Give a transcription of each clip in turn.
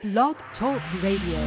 Blog Talk Radio.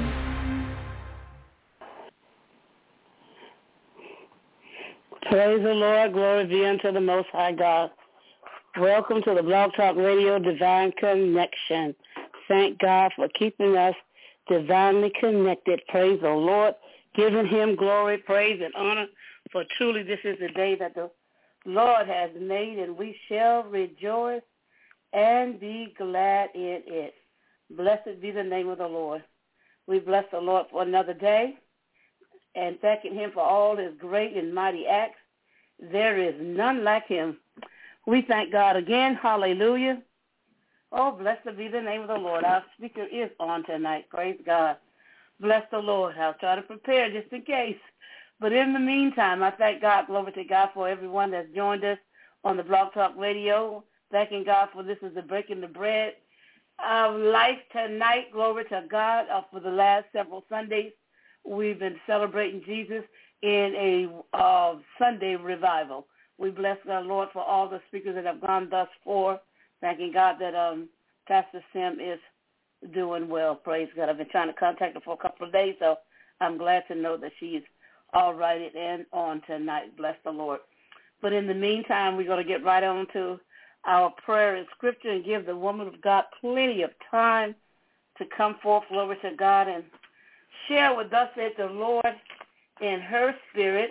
Praise the Lord. Glory be unto the Most High God. Welcome to the Blog Talk Radio Divine Connection. Thank God for keeping us divinely connected. Praise the Lord. Giving him glory, praise, and honor. For truly this is the day that the Lord has made, and we shall rejoice and be glad in it. Blessed be the name of the Lord. We bless the Lord for another day and thanking him for all his great and mighty acts. There is none like him. We thank God again. Hallelujah. Oh, blessed be the name of the Lord. Our speaker is on tonight. Praise God. Bless the Lord. I'll try to prepare just in case. But in the meantime, I thank God, glory to God, for everyone that's joined us on the Blog Talk Radio. Thanking God for this is the Breaking the Bread of life tonight. Glory to God. For the last several Sundays, we've been celebrating Jesus in a Sunday revival. We bless the Lord for all the speakers that have gone thus far. Thanking God that Pastor Sim is doing well. Praise God. I've been trying to contact her for a couple of days, so I'm glad to know that she's all right and on tonight. Bless the Lord. But in the meantime, we're going to get right on to our prayer and scripture and give the woman of God plenty of time to come forth, glory to God, and share with us said the Lord in her spirit.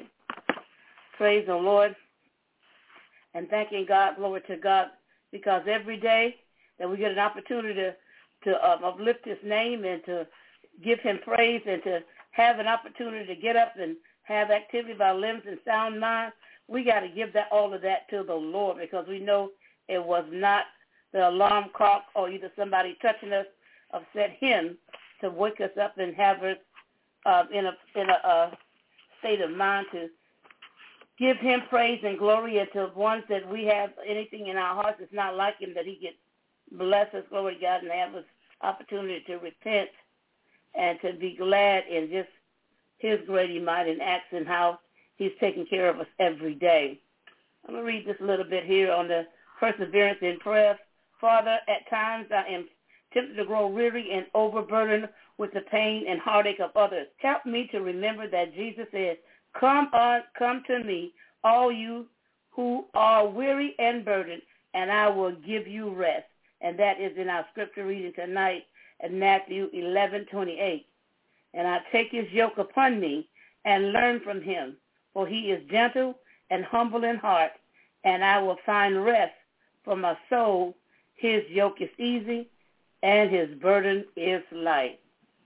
Praise the Lord. And thanking God, glory to God, because every day that we get an opportunity to uplift his name and to give him praise and to have an opportunity to get up and have activity of our limbs and sound mind, we got to give all of that to the Lord, because we know it was not the alarm clock or either somebody touching us upset him to wake us up and have us in a state of mind to give him praise and glory, and to ones that we have anything in our hearts that's not like him, that he could bless us, glory to God, and have us opportunity to repent and to be glad in just his great might and acts and how he's taking care of us every day. I'm going to read this a little bit here on the perseverance in prayer. Father, at times I am tempted to grow weary and overburdened with the pain and heartache of others. Help me to remember that Jesus said, come to me, all you who are weary and burdened, and I will give you rest. And that is in our scripture reading tonight at Matthew 11:28. And I take his yoke upon me and learn from him, for he is gentle and humble in heart, and I will find rest for my soul. His yoke is easy and his burden is light.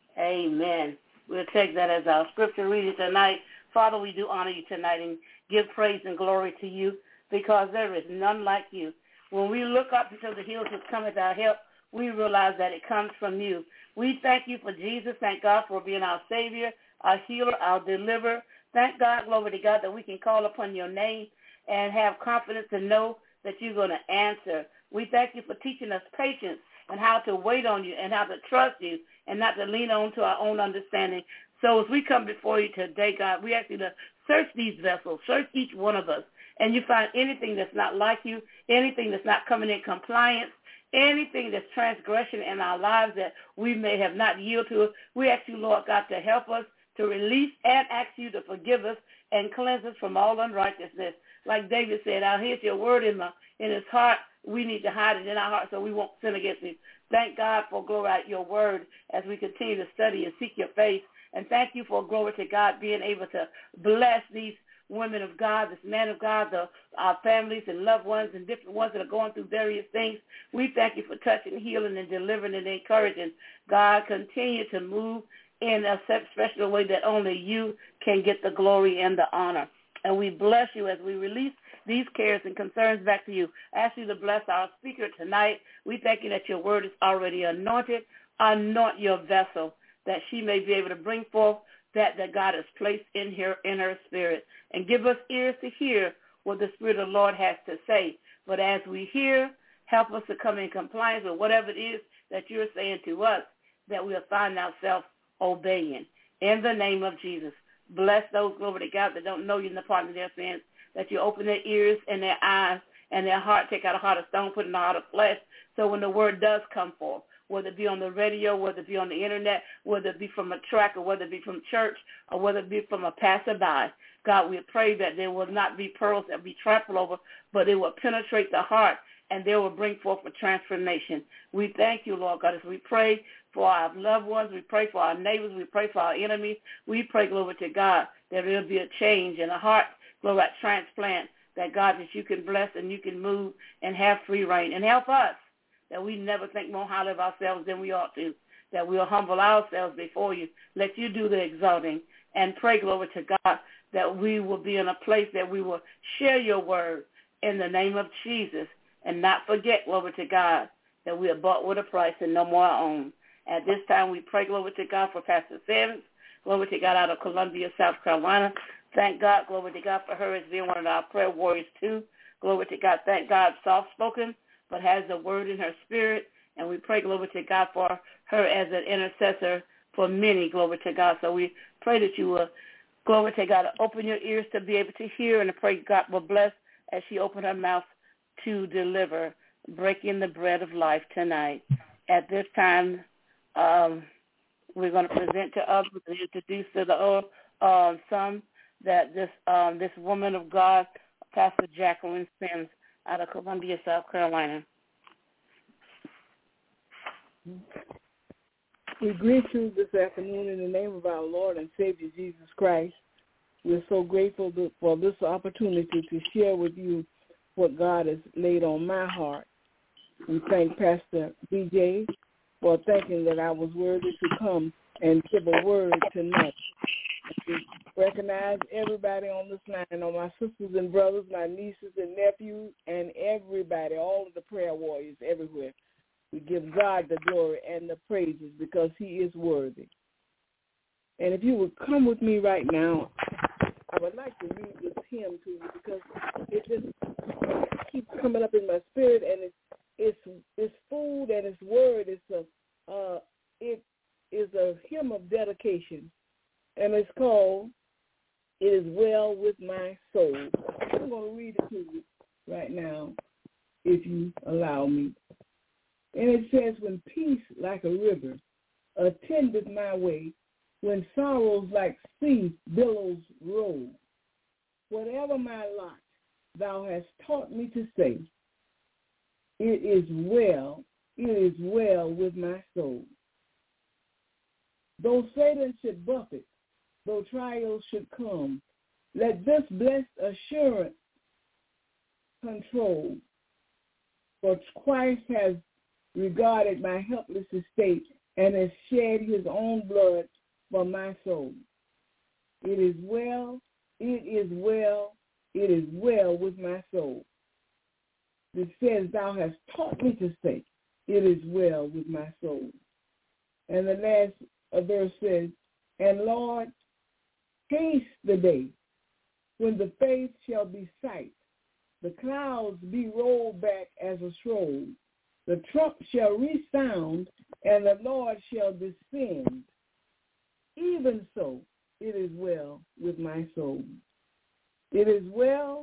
Amen. We'll take that as our scripture reading tonight. Father, we do honor you tonight and give praise and glory to you, because there is none like you. When we look up into the hills which cometh our help, we realize that it comes from you. We thank you for Jesus. Thank God for being our Savior, our healer, our deliverer. Thank God, glory to God, that we can call upon your name and have confidence to know that you're going to answer. We thank you for teaching us patience and how to wait on you and how to trust you and not to lean on to our own understanding. So as we come before you today, God, we ask you to search these vessels, search each one of us, and you find anything that's not like you, anything that's not coming in compliance, anything that's transgression in our lives that we may have not yielded to. We ask you, Lord God, to help us to release and ask you to forgive us and cleanse us from all unrighteousness. Like David said, I'll hear your word in his heart. We need to hide it in our heart so we won't sin against you. Thank God for, glory to your word as we continue to study and seek your face. And thank you for, glory to God, being able to bless these women of God, this man of God, our families and loved ones and different ones that are going through various things. We thank you for touching, healing, and delivering and encouraging. God, continue to move in a special way that only you can get the glory and the honor. And we bless you as we release these cares and concerns back to you. I ask you to bless our speaker tonight. We thank you that your word is already anointed. Anoint your vessel that she may be able to bring forth that God has placed in her spirit. And give us ears to hear what the Spirit of the Lord has to say. But as we hear, help us to come in compliance with whatever it is that you're saying to us, that we'll find ourselves obeying. In the name of Jesus, bless those, glory to God, that don't know you in the pardon of their sins, that you open their ears and their eyes and their heart, take out a heart of stone, put in a heart of flesh, so when the word does come forth, whether it be on the radio, whether it be on the internet, whether it be from a track, or whether it be from church, or whether it be from a passerby. God, we pray that there will not be pearls that be trampled over, but it will penetrate the heart, and they will bring forth a transformation. We thank you, Lord God, as we pray for our loved ones, we pray for our neighbors, we pray for our enemies. We pray, glory to God, that there will be a change in a heart, glory, a transplant, that, God, that you can bless and you can move and have free reign. And help us that we never think more highly of ourselves than we ought to, that we'll humble ourselves before you. Let you do the exalting, and pray, glory to God, that we will be in a place that we will share your word in the name of Jesus, and not forget, glory to God, that we are bought with a price and no more our own. At this time, we pray, glory to God, for Pastor Sims, glory to God, out of Columbia, South Carolina. Thank God, glory to God, for her as being one of our prayer warriors too. Glory to God. Thank God, soft-spoken, but has a word in her spirit. And we pray, glory to God, for her as an intercessor for many, glory to God. So we pray that you will, glory to God, open your ears to be able to hear, and I pray God will bless as she opened her mouth to deliver, breaking the bread of life tonight. At this time, we're going to present to others and introduce to the some that this woman of God, Pastor Jacqueline Sims, out of Columbia, South Carolina. We greet you this afternoon in the name of our Lord and Savior Jesus Christ. We're so grateful for this opportunity to share with you what God has laid on my heart. We thank Pastor BJ for thinking that I was worthy to come and give a word tonight. We recognize everybody on this line, all my sisters and brothers, my nieces and nephews, and everybody, all of the prayer warriors everywhere. We give God the glory and the praises because he is worthy. And if you would come with me right now, I would like to read this hymn to you because it just keeps coming up in my spirit, and it's food and it's word. It is a hymn of dedication, and it's called "It Is Well With My Soul." I'm going to read it to you right now, if you allow me. And it says, "When peace like a river attendeth my way, when sorrows like sea billows roll, whatever my lot, thou hast taught me to say, it is well with my soul. Though Satan should buffet, though trials should come, let this blessed assurance control, for Christ has regarded my helpless estate and has shed his own blood for my soul. It is well with my soul." It says, "Thou hast taught me to say, it is well with my soul." And the last verse says, "And Lord, haste the day when the faith shall be sight, the clouds be rolled back as a scroll, the trump shall resound, and the Lord shall descend. Even so, it is well with my soul. It is well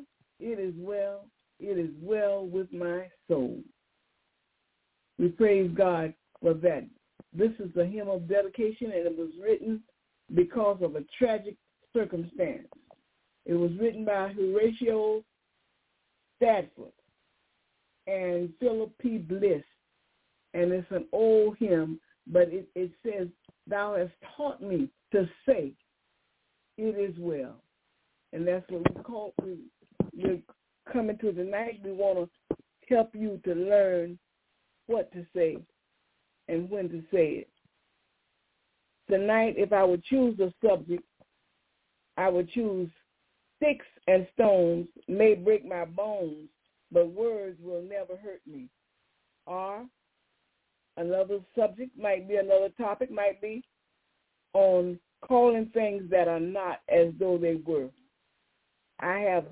with my soul." We praise God for that. This is the hymn of dedication, and it was written because of a tragic circumstance. It was written by Horatio Stadford and Philip P. Bliss, and it's an old hymn, but it says, "Thou hast taught me to say, it is well." And that's what we're coming to tonight. We want to help you to learn what to say and when to say it. Tonight, if I would choose a subject, I would choose "Sticks and stones may break my bones, but words will never hurt me." Or another subject might be, another topic might be on calling things that are not as though they were. I have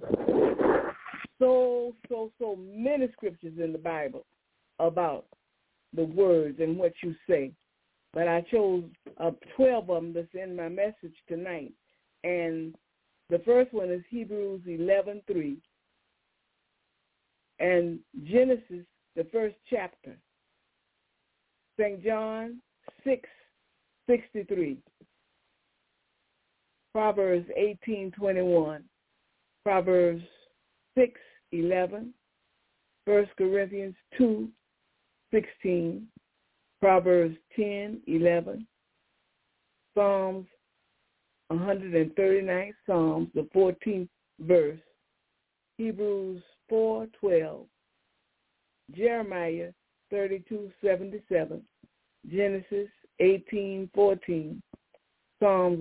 so many scriptures in the Bible about the words and what you say, but I chose 12 of them that's in my message tonight. And the first one is Hebrews 11:3 and Genesis, the first chapter. St. John 6:63. Proverbs 18:21. Proverbs 6:11. 1 Corinthians 2:16. Proverbs 10:11. Psalms 139 Psalms, the 14th verse. Hebrews 4:12. Jeremiah 32:77. Genesis 18:14. Psalms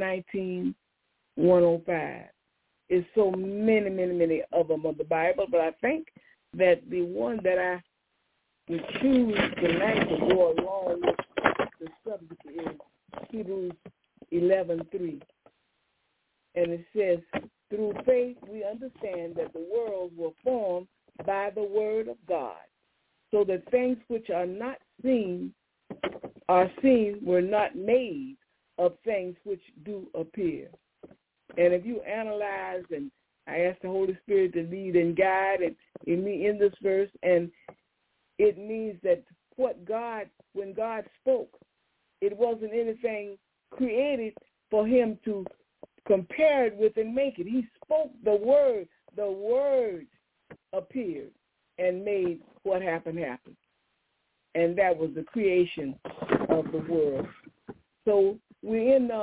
119:105. It's so many of them of the Bible, but I think that the one that I would choose tonight to go along with the subject is Hebrews 11:3. And it says, through faith we understand that the worlds were formed by the word of God, so that things which are not seen were not made of things which do appear. And if you analyze, and I ask the Holy Spirit to lead and guide me in this verse, and it means that when God spoke, it wasn't anything created for him to compare it with and make it. He spoke the word. The word appeared and made what happened happen. And that was the creation of the world. So we're in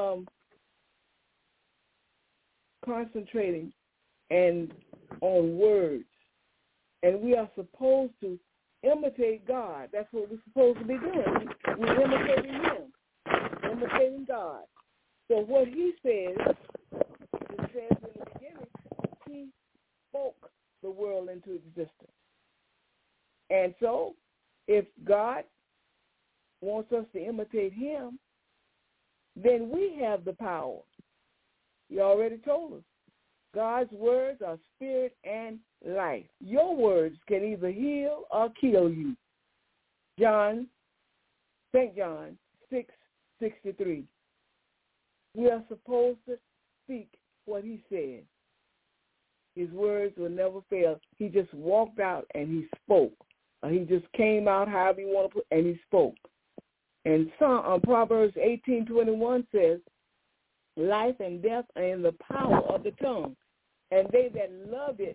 concentrating and on words. And we are supposed to imitate God. That's what we're supposed to be doing. We're imitating him, imitating God. So what he says, it says in the beginning, he spoke the world into existence. And so if God wants us to imitate him, then we have the power. He already told us. God's words are spirit and life. Your words can either heal or kill you. St. John 6:63. We are supposed to speak what he said. His words will never fail. He just walked out and he spoke. He just came out, however you want to put, and he spoke. And Proverbs 18:21 says, life and death are in the power of the tongue, and they that love it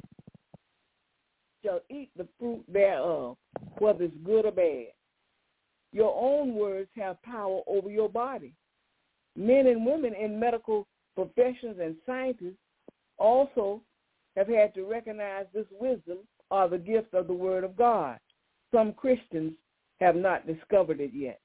shall eat the fruit thereof, whether it's good or bad. Your own words have power over your body. Men and women in medical professions and scientists also have had to recognize this wisdom or the gift of the word of God. Some Christians have not discovered it yet.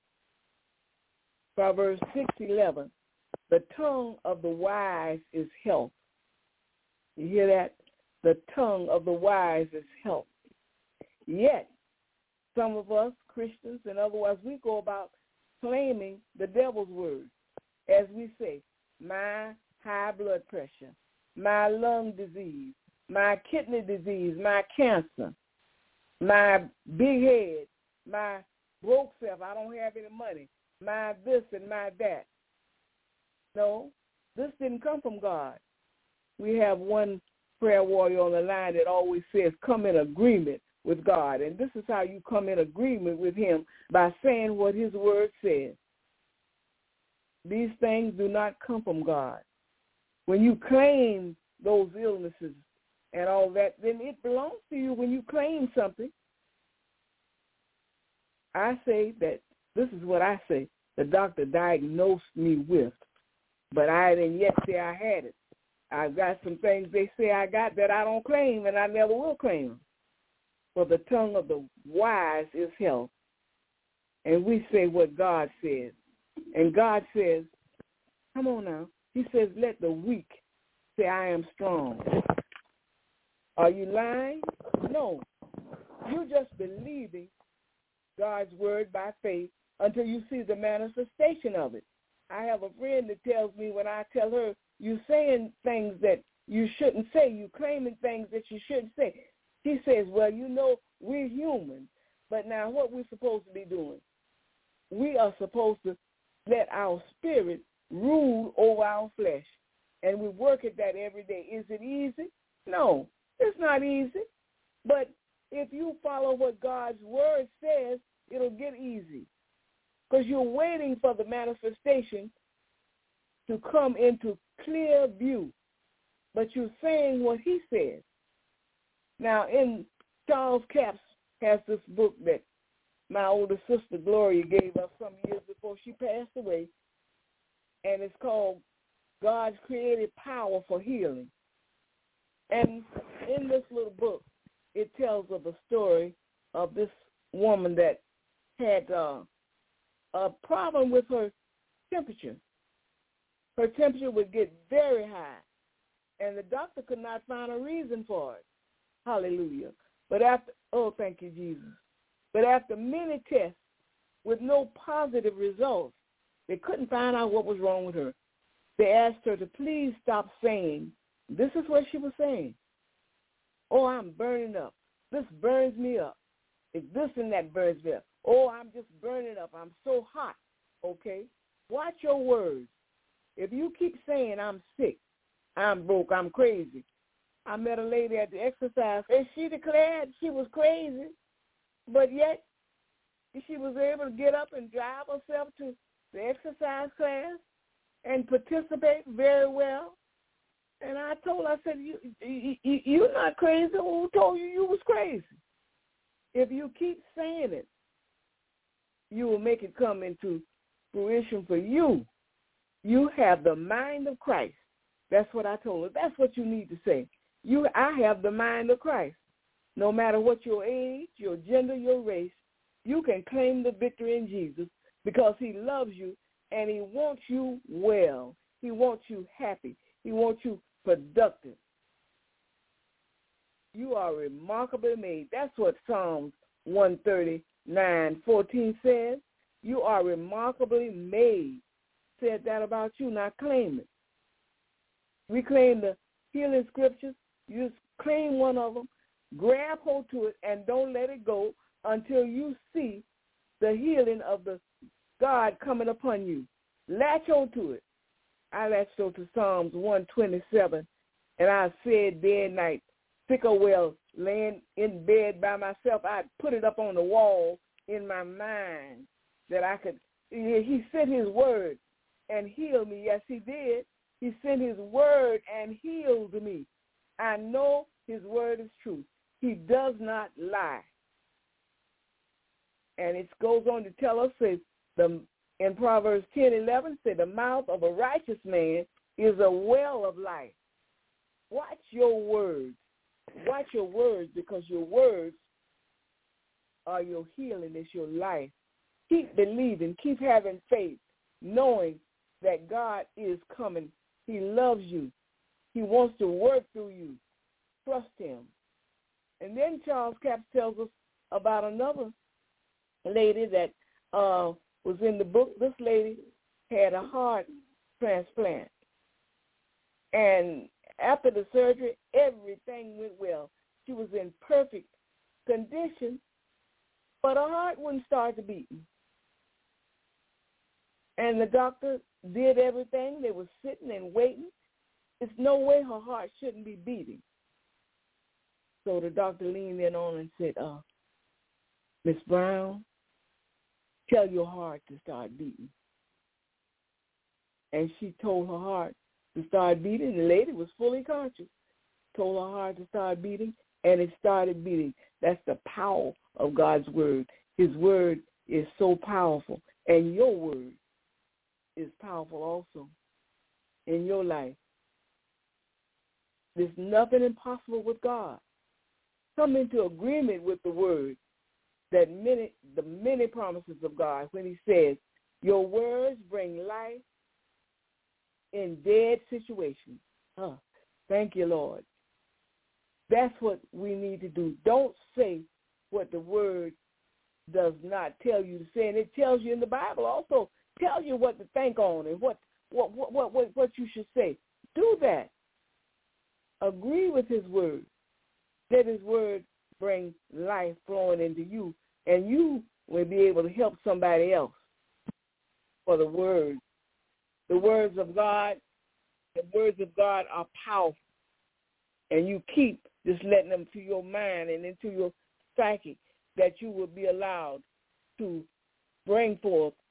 Proverbs 6:11. The tongue of the wise is health. You hear that? The tongue of the wise is health. Yet, some of us, Christians and otherwise, we go about claiming the devil's word. As we say, my high blood pressure, my lung disease, my kidney disease, my cancer, my big head, my broke self, I don't have any money, my this and my that. No, this didn't come from God. We have one prayer warrior on the line that always says, come in agreement with God. And this is how you come in agreement with him, by saying what his word says. These things do not come from God. When you claim those illnesses and all that, then it belongs to you when you claim something. I say that, this is what I say, the doctor diagnosed me with, but I didn't yet say I had it. I've got some things they say I got that I don't claim, and I never will claim them. For the tongue of the wise is health. And we say what God says. And God says, come on now, he says, let the weak say I am strong. Are you lying? No. You're just believing God's word by faith until you see the manifestation of it. I have a friend that tells me when I tell her, you're saying things that you shouldn't say, you're claiming things that you shouldn't say. She says, well, you know, we're human, but now what we're supposed to be doing? We are supposed to let our spirit rule over our flesh, and we work at that every day. Is it easy? No, it's not easy, but if you follow what God's word says, it'll get easy. because you're waiting for the manifestation to come into clear view. But you're saying what he says. Now, in Charles Capps has this book that my older sister Gloria gave us some years before she passed away, and it's called God's Creative Power for Healing. And in this little book, it tells of a story of this woman that had a problem with her temperature. Her temperature would get very high, and the doctor could not find a reason for it. Hallelujah. But thank you, Jesus. But after many tests with no positive results, they couldn't find out what was wrong with her. They asked her to please stop saying, this is what she was saying. Oh, I'm burning up. This burns me up. If this and that burns me up. Oh, I'm just burning up. I'm so hot. Okay? Watch your words. If you keep saying I'm sick, I'm broke, I'm crazy. I met a lady at the exercise, and she declared she was crazy, but yet she was able to get up and drive herself to the exercise class and participate very well. And I told her, I said, you're not crazy. Who told you you was crazy? If you keep saying it, you will make it come into fruition for you. You have the mind of Christ. That's what I told her. That's what you need to say. I have the mind of Christ. No matter what your age, your gender, your race, you can claim the victory in Jesus because he loves you and he wants you well. He wants you happy. He wants you productive. You are remarkably made. That's what Psalms 139:14 says. You are remarkably made. Said that about you. Now claim it. We claim the healing scriptures. You just claim one of them, grab hold to it, and don't let it go until you see the healing of the God coming upon you. Latch on to it. I latched on to Psalms 127, and I said day and night, sick or well, laying in bed by myself, I put it up on the wall in my mind that I could. He sent his word and healed me. Yes, he did. He sent his word and healed me. I know his word is true. He does not lie. And it goes on to tell us, in Proverbs 10:11, say the mouth of a righteous man is a well of life. Watch your words. Watch your words, because your words are your healing. It's your life. Keep believing. Keep having faith, knowing that God is coming. He loves you. He wants to work through you. Trust him. And then Charles Capps tells us about another lady that was in the book. This lady had a heart transplant. And after the surgery, everything went well. She was in perfect condition, but her heart wouldn't start to beating. And the doctor did everything. They were sitting and waiting. There's no way her heart shouldn't be beating. So the doctor leaned in on and said, Miss Brown, tell your heart to start beating. And she told her heart to start beating. The lady was fully conscious. Told her heart to start beating, and it started beating. That's the power of God's word. His word is so powerful, and your word is powerful also in your life. There's nothing impossible with God. Come into agreement with the word, that the many promises of God, when he says, your words bring life in dead situations. Thank you, Lord. That's what we need to do. Don't say what the word does not tell you to say. And it tells you in the Bible also, tells you what to think on and what you should say. Do that. Agree with his word. Let his word bring life flowing into you, and you will be able to help somebody else. For the word. The words of God are powerful. And you keep just letting them to your mind and into your psyche, that you will be allowed to bring forth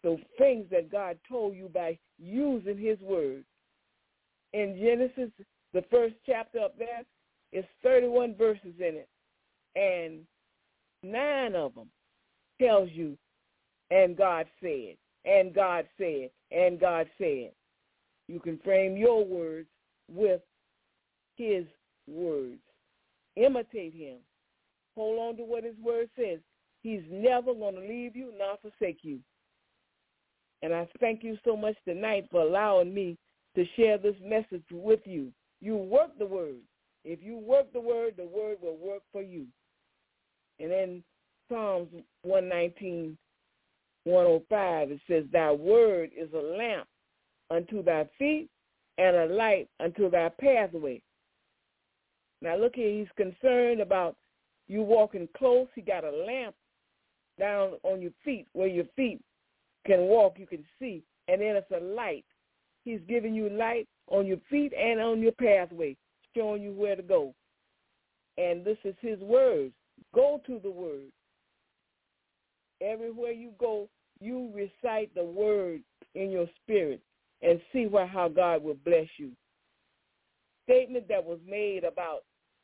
the things that God told you by using his word. In Genesis, the first chapter up there, is 31 verses in it, and 9 of them tells you, and God said, and God said, and God said. You can frame your words with his words. Imitate him. Hold on to what his word says. He's never going to leave you nor forsake you. And I thank you so much tonight for allowing me to share this message with you. You work the word. If you work the word will work for you. And in Psalms 119, 105, it says, thy word is a lamp unto thy feet and a light unto thy pathway. Now look here, he's concerned about you walking close. He got a lamp down on your feet where your feet can walk, you can see, and then it's a light. He's giving you light on your feet and on your pathway, showing you where to go. And this is his words. Go to the word. Everywhere you go, you recite the word in your spirit and see how God will bless you. Statement that was made about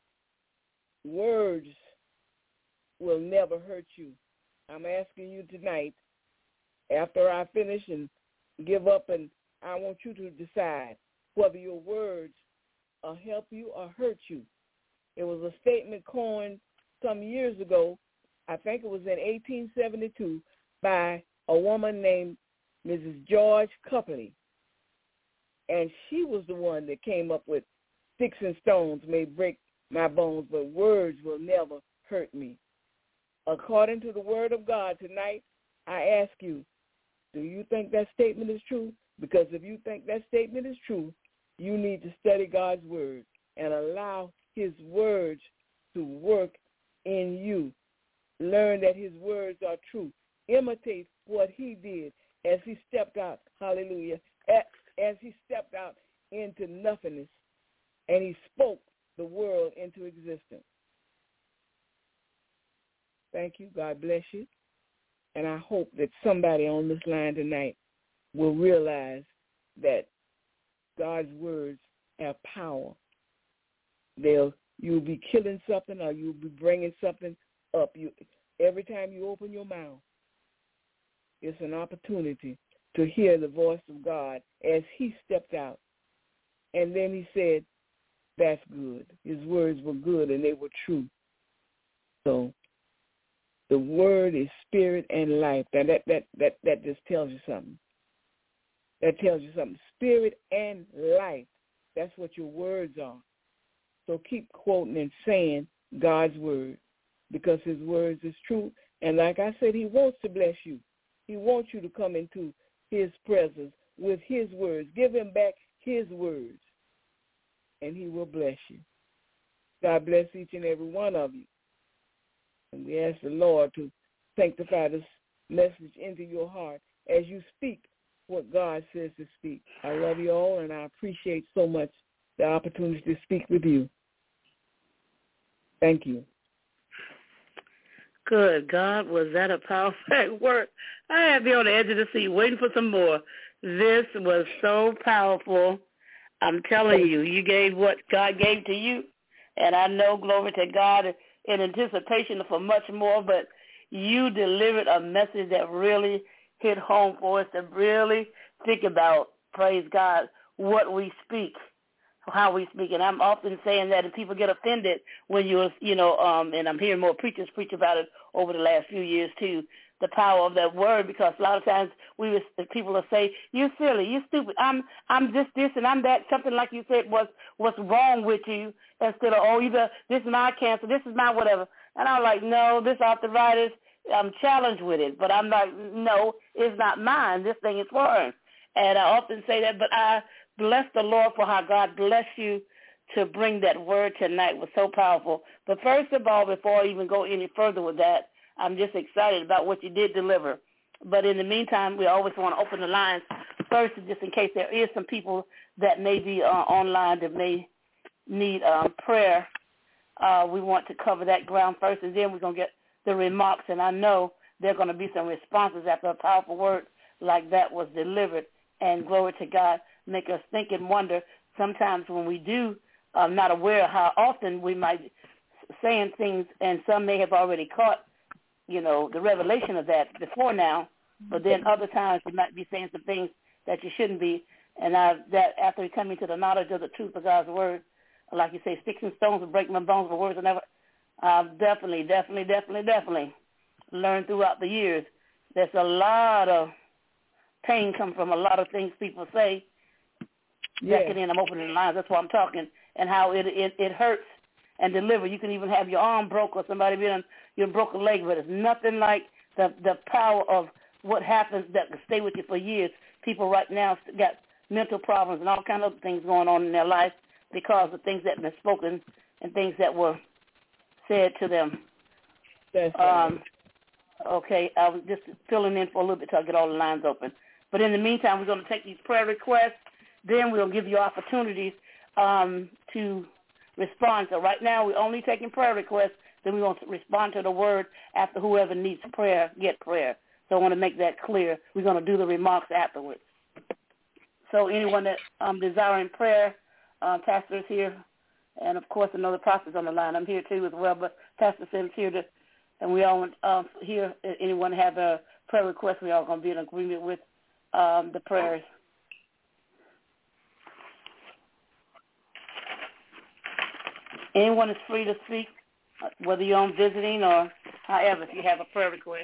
words will never hurt you. I'm asking you tonight, after I finish and give up, and I want you to decide whether your words will help you or hurt you. It was a statement coined some years ago, I think it was in 1872, by a woman named Mrs. George Copley. And she was the one that came up with sticks and stones may break my bones, but words will never hurt me. According to the word of God tonight, I ask you, do you think that statement is true? Because if you think that statement is true, you need to study God's word and allow his words to work in you. Learn that his words are true. Imitate what he did as he stepped out, hallelujah, as he stepped out into nothingness and he spoke the world into existence. Thank you. God bless you. And I hope that somebody on this line tonight will realize that God's words have power. You'll be killing something or you'll be bringing something up. Every time you open your mouth, it's an opportunity to hear the voice of God as he stepped out. And then he said, that's good. His words were good and they were true. So the word is spirit and life. Now that just tells you something. That tells you something. Spirit and life. That's what your words are. So keep quoting and saying God's word because his words is true. And like I said, he wants to bless you. He wants you to come into his presence with his words. Give him back his words, and he will bless you. God bless each and every one of you. And we ask the Lord to sanctify this message into your heart as you speak what God says to speak. I love you all, and I appreciate so much the opportunity to speak with you. Thank you. Good God, was that a powerful word? I had to be on the edge of the seat waiting for some more. This was so powerful. I'm telling you, you gave what God gave to you, and I know, glory to God, in anticipation for much more, but you delivered a message that really hit home for us to really think about, praise God, what we speak, how we speak. And I'm often saying that, and people get offended when and I'm hearing more preachers preach about it over the last few years too, the power of that word, because a lot of times people will say, you're silly, you're stupid, I'm just this and I'm that, something like you said, what's wrong with you, instead of, either this is my cancer, this is my whatever. And I'm like, no, this arthritis, I'm challenged with it. But I'm like, no, it's not mine. This thing is foreign. And I often say that, but I bless the Lord for how God bless you to bring that word tonight. It was so powerful. But first of all, before I even go any further with that, I'm just excited about what you did deliver. But in the meantime, we always want to open the lines first, just in case there is some people that may be online that may need prayer. We want to cover that ground first, and then we're going to get the remarks. And I know there are going to be some responses after a powerful word like that was delivered. And glory to God, make us think and wonder sometimes when we do, not aware how often we might saying things, and some may have already caught, the revelation of that before now, but then other times you might be saying some things that you shouldn't be. And that after coming to the knowledge of the truth of God's word, like you say, sticks and stones will break my bones, but words will never. Definitely learned throughout the years. There's a lot of pain come from a lot of things people say. Beckoning, I'm opening the lines. That's why I'm talking, and how it hurts and deliver. You can even have your arm broke or somebody you broke a leg, but it's nothing like the power of what happens that can stay with you for years. People right now got mental problems and all kinds of things going on in their life because of things that have been spoken and things that were said to them. That's right. Okay, I was just filling in for a little bit till I get all the lines open. But in the meantime, we're going to take these prayer requests. Then we'll give you opportunities to respond. So right now we're only taking prayer requests. Then we're going to respond to the word after whoever needs prayer, get prayer. So I want to make that clear. We're going to do the remarks afterwards. So anyone that desiring prayer, Pastor is here. And, of course, another prophet's on the line. I'm here, too, as well. But Pastor Sim's here, and we all here. Anyone have a prayer request, we all going to be in agreement with the prayers. Anyone is free to speak, whether you're on visiting or however, if you have a prayer request.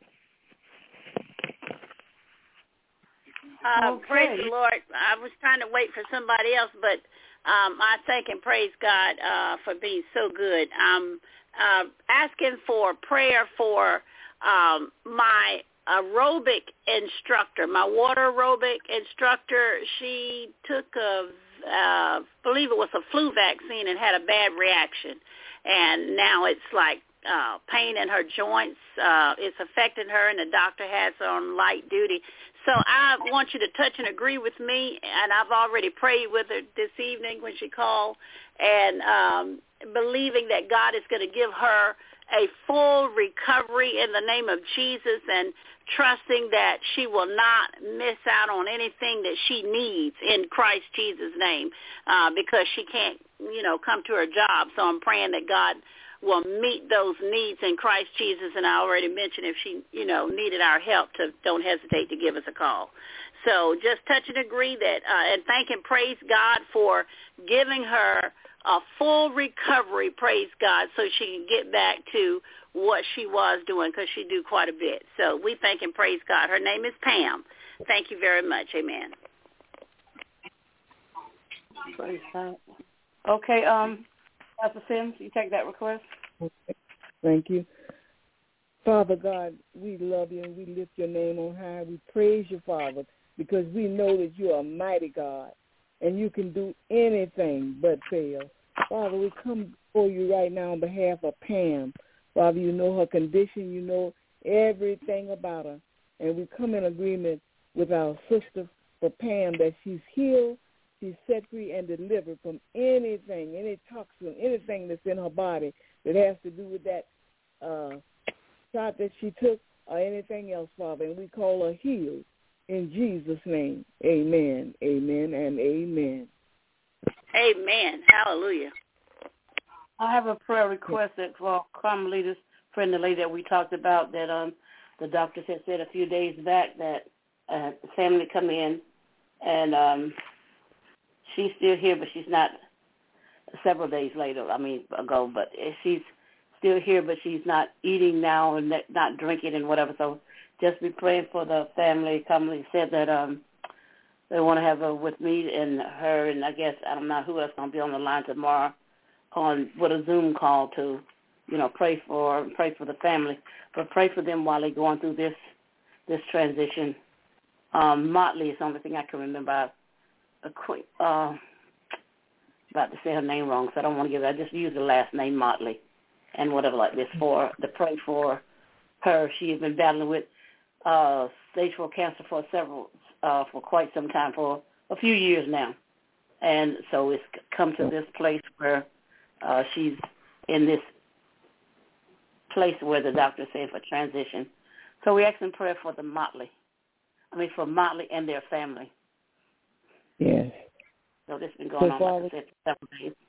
Okay. Praise the Lord. I was trying to wait for somebody else, but I thank and praise God for being so good. I'm asking for prayer for my aerobic instructor, my water aerobic instructor. She took I believe it was a flu vaccine and had a bad reaction. And now it's like pain in her joints. It's affecting her, and the doctor has her on light duty. So I want you to touch and agree with me, and I've already prayed with her this evening when she called, and believing that God is going to give her a full recovery in the name of Jesus, and trusting that she will not miss out on anything that she needs in Christ Jesus' name, because she can't, come to her job. So I'm praying that God will meet those needs in Christ Jesus. And I already mentioned if she, needed our help, don't hesitate to give us a call. So just touch and agree that, and thank and praise God for giving her a full recovery, praise God, so she can get back to what she was doing, because she do quite a bit. So we thank and praise God. Her name is Pam. Thank you very much. Amen. Praise God. Okay, Pastor Sims, you take that request. Okay. Thank you. Father God, we love you and we lift your name on high. We praise you, Father, because we know that you are a mighty God and you can do anything but fail. Father, we come before you right now on behalf of Pam. Father, you know her condition. You know everything about her. And we come in agreement with our sister for Pam that she's healed, she's set free and delivered from anything, any toxin, anything that's in her body that has to do with that shot that she took or anything else, Father. And we call her healed in Jesus' name. Amen, amen, and amen. Amen. Hallelujah. I have a prayer request that for Carmelita's friend, the lady that we talked about, that the doctors had said a few days back that the family come in and she's still here, but she's not several days ago, but she's still here, but she's not eating now and not drinking and whatever. So just be praying for the family. Carmelita said that they want to have her with me and her, and I guess, I don't know who else going to be on the line tomorrow with a Zoom call to, pray for the family, but pray for them while they're going through this transition. Motley is the only thing I can remember. About to say her name wrong, so I don't want to give it. I just use the last name Motley and whatever like this to pray for her. She has been battling with stage 4 cancer for quite some time, for a few years now. And so it's come to this place where she's in this place where the doctor said for transition. So we ask in prayer for the Motley. for Motley and their family. Yes. So this has been going on, Father, like I said, for several days.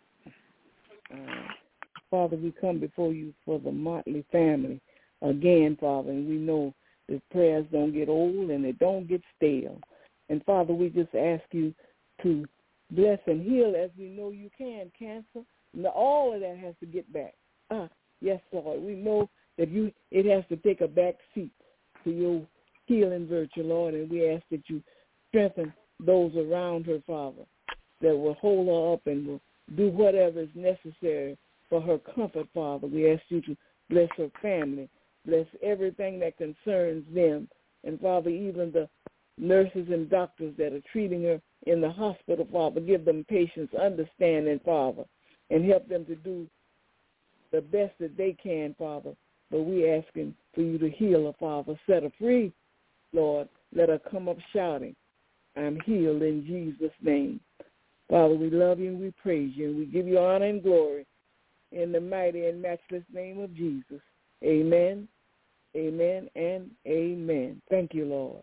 Father, we come before you for the Motley family again, Father, and we know that prayers don't get old and they don't get stale. And, Father, we just ask you to bless and heal as we know you can. Cancer, all of that has to get back. Yes, Lord. We know that it has to take a back seat to your healing virtue, Lord, and we ask that you strengthen those around her, Father, that will hold her up and will do whatever is necessary for her comfort, Father. We ask you to bless her family, bless everything that concerns them, and, Father, even the nurses and doctors that are treating her in the hospital, Father, give them patience, understanding, Father, and help them to do the best that they can, Father. But we asking for you to heal her, Father, set her free, Lord. Let her come up shouting, I'm healed in Jesus' name. Father, we love you and we praise you, and we give you honor and glory in the mighty and matchless name of Jesus. Amen, amen, and amen. Thank you, Lord.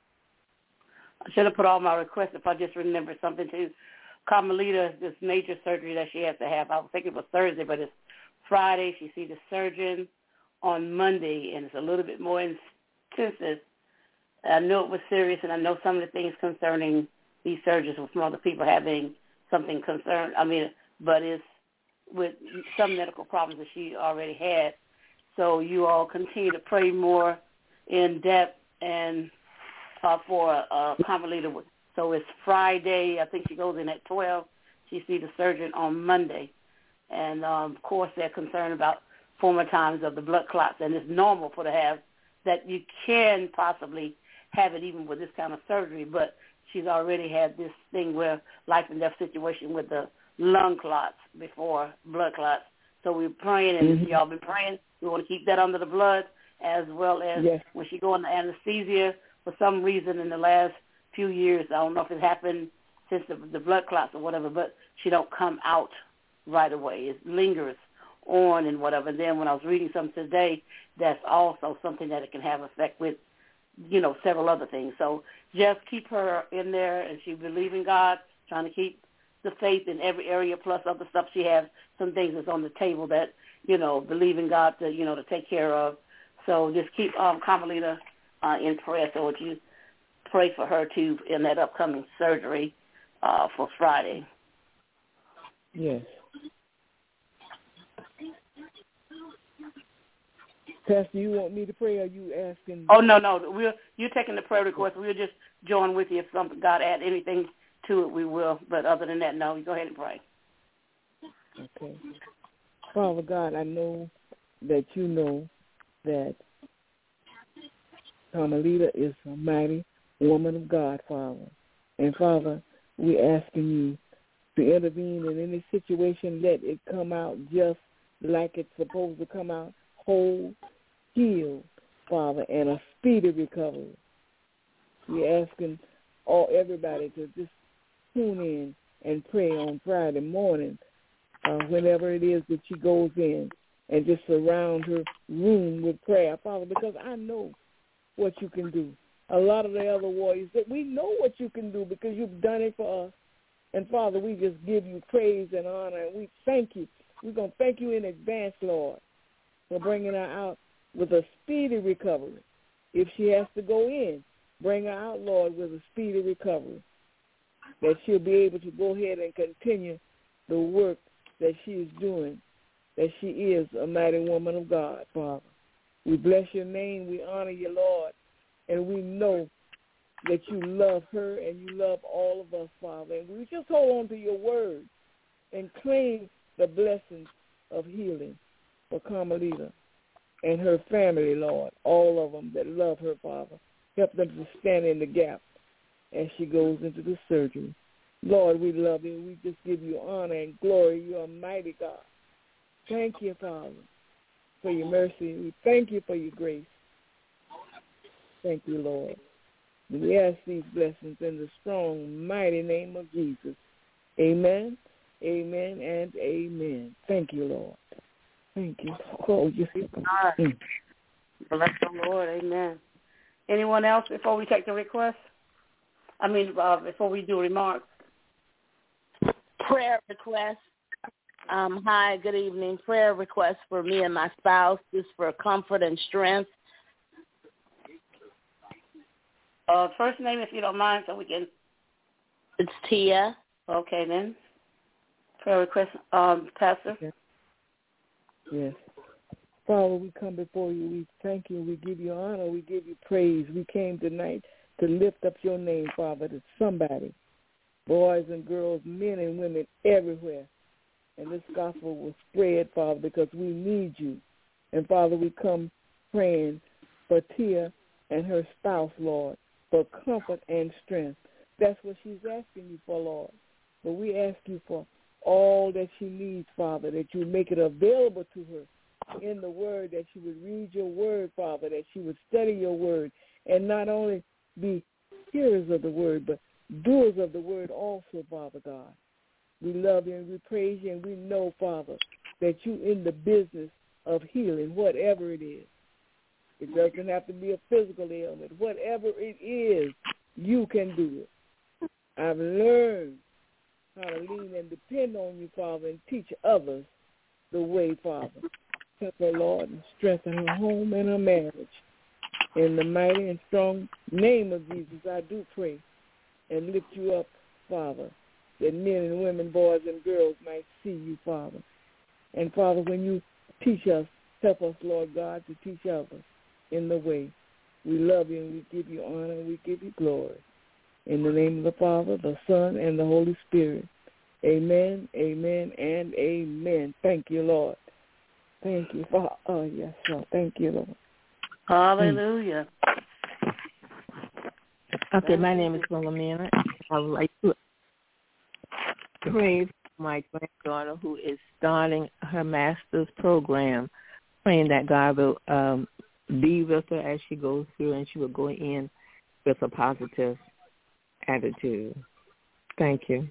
I should have put all my requests if I just remembered something too. Carmelita, this major surgery that she has to have, I was thinking it was Thursday, but it's Friday. She sees the surgeon on Monday, and it's a little bit more intensive. I know it was serious, and I know some of the things concerning these surgeries with some other people having something concerned. But it's with some medical problems that she already had. So you all continue to pray more in depth and for Carmelita. So it's Friday. I think she goes in at 12. She sees the surgeon on Monday. And, of course, they're concerned about former times of the blood clots. And it's normal for to have that. You can possibly have it even with this kind of surgery, but she's already had this thing where life and death situation with the lung clots before blood clots. So we're praying, and y'all been praying. We want to keep that under the blood, as well as when she go into anesthesia for some reason in the last few years. I don't know if it happened since the blood clots or whatever, but she don't come out right away. It lingers on and whatever. And then when I was reading something today, that's also something that it can have effect with, several other things. So just keep her in there, and she believe in God, trying to keep the faith in every area, plus other stuff she has, some things that's on the table that, believe in God to, to take care of. So just keep Carmelita in prayer. So would you pray for her, too, in that upcoming surgery for Friday? Yes. Pastor, you want me to pray, or are you asking? Oh, no. You're taking the prayer request. We'll just join with you. If God add anything to it, we will. But other than that, no, you go ahead and pray. Okay. Father God, I know that you know that Carmelita is a mighty woman of God, Father. And, Father, we're asking you to intervene in any situation. Let it come out just like it's supposed to come out, whole, healed, Father, and a speedy recovery. We're asking everybody to just tune in and pray on Friday morning, whenever it is that she goes in, and just surround her room with prayer, Father, because I know what you can do. A lot of the other warriors, that we know what you can do because you've done it for us. And, Father, we just give you praise and honor, and we thank you. We're going to thank you in advance, Lord, for bringing her out with a speedy recovery. If she has to go in, bring her out, Lord, with a speedy recovery, that she'll be able to go ahead and continue the work that she is doing, that she is a mighty woman of God, Father. We bless your name. We honor you, Lord, and we know that you love her and you love all of us, Father. And we just hold on to your word and claim the blessings of healing for Carmelita and her family, Lord, all of them that love her, Father. Help them to stand in the gap as she goes into the surgery. Lord, we love you. We just give you honor and glory. You are mighty God. Thank you, Father, for your mercy. We thank you for your grace. Thank you, Lord. We ask these blessings in the strong, mighty name of Jesus. Amen, amen, and amen. Thank you, Lord. Thank you. Oh, Bless the Lord. Amen. Anyone else before we take the request? before we do remarks. Prayer request. Hi, good evening. Prayer request for me and my spouse, just for comfort and strength. First name, if you don't mind, so we can. It's Tia. Okay, then. Prayer request, Pastor. Okay. Yes. Father, we come before you. We thank you. We give you honor. We give you praise. We came tonight to lift up your name, Father, to somebody, boys and girls, men and women everywhere. And this gospel will spread, Father, because we need you. And, Father, we come praying for Tia and her spouse, Lord, for comfort and strength. That's what she's asking you for, Lord. But we ask you for all that she needs, Father, that you make it available to her in the word, that she would read your word, Father, that she would study your word, and not only be hearers of the word, but doers of the word also, Father God. We love you and we praise you, and we know, Father, that you in the business of healing, whatever it is. It doesn't have to be a physical ailment. Whatever it is, you can do it. I've learned how to lean and depend on you, Father, and teach others the way, Father. Help her, Lord, and strengthen her home and her marriage. In the mighty and strong name of Jesus, I do pray and lift you up, Father, that men and women, boys and girls might see you, Father. And, Father, when you teach us, help us, Lord God, to teach others in the way. We love you and we give you honor and we give you glory. In the name of the Father, the Son, and the Holy Spirit. Amen, amen, and amen. Thank you, Lord. Thank you, Father. Oh, yes, Lord. Thank you, Lord. Hallelujah. Okay, my name is Philomena. I would like to pray for my granddaughter who is starting her master's program, praying that God will be with her as she goes through and she will go in with a positive attitude. Thank you.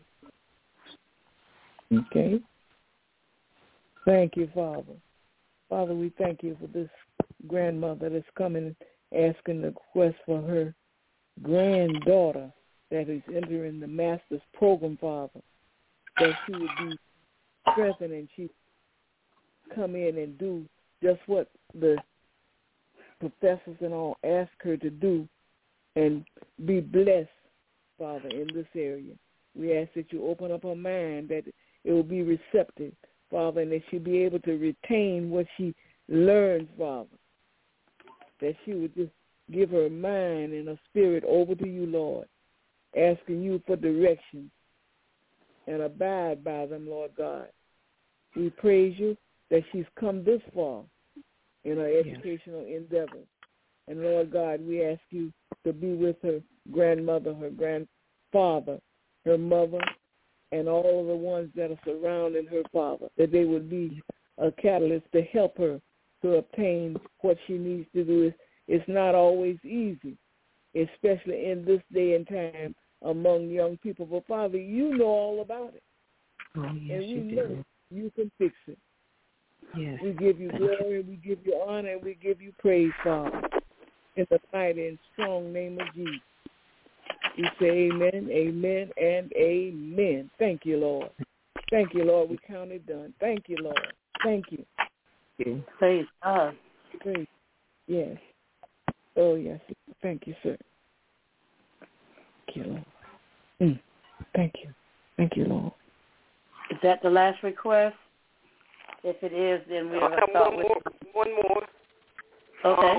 Okay. Thank you, Father. Father, we thank you for this grandmother that's coming asking the request for her granddaughter that is entering the master's program, Father, that she would be strengthened and she come in and do just what the professors and all ask her to do and be blessed, Father, in this area. We ask that you open up her mind, that it will be receptive, Father, and that she'll be able to retain what she learns, Father, that she would just give her mind and her spirit over to you, Lord, asking you for direction and abide by them, Lord God. We praise you that she's come this far in her educational endeavors. And, Lord God, we ask you to be with her grandmother, her grandfather, her mother, and all the ones that are surrounding her, Father, that they would be a catalyst to help her to obtain what she needs to do. It's not always easy, especially in this day and time among young people. But, Father, you know all about it. Oh, yes, and we you know do. you can fix it. Yes. We give you glory, we give you honor, and we give you praise, Father, in the mighty and strong name of Jesus. We say amen, amen, and amen. Thank you, Lord. Thank you, Lord. We count it done. Thank you, Lord. Thank you. Praise God. Praise. Yes. Oh, yes. Thank you, sir. Thank you, Lord. Thank you. Thank you, Lord. Is that the last request? If it is, then we're going to start with one more. Okay.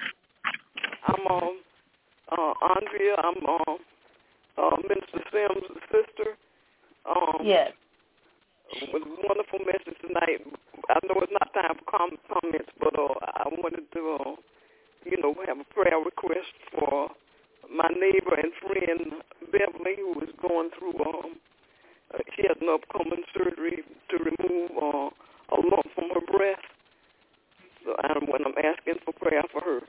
I'm Andrea. I'm Minister Sims' sister. Yes. It was a wonderful message tonight. I know it's not time for comments, but I wanted to, have a prayer request for my neighbor and friend Beverly, who is going through. She has an upcoming surgery to remove a lump from her breast. So I'm asking for prayer for her.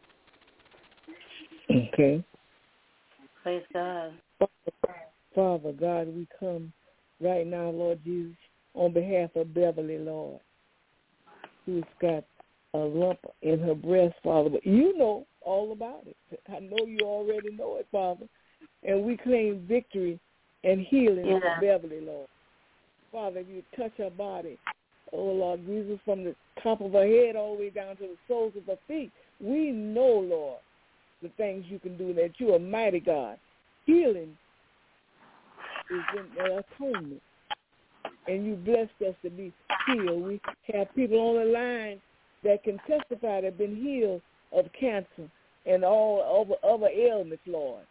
Okay. Praise God. Father God, we come right now, Lord Jesus, on behalf of Beverly, Lord, who's got a lump in her breast, Father. But you know all about it. I know you already know it, Father. And we claim victory and healing Yeah. for Beverly, Lord. Father, if you touch her body, oh, Lord Jesus, from the top of her head all the way down to the soles of her feet, we know, Lord, the things you can do, that you're a mighty God. Healing is an atonement. And you blessed us to be healed. We have people on the line that can testify that have been healed of cancer and all other ailments, Lord.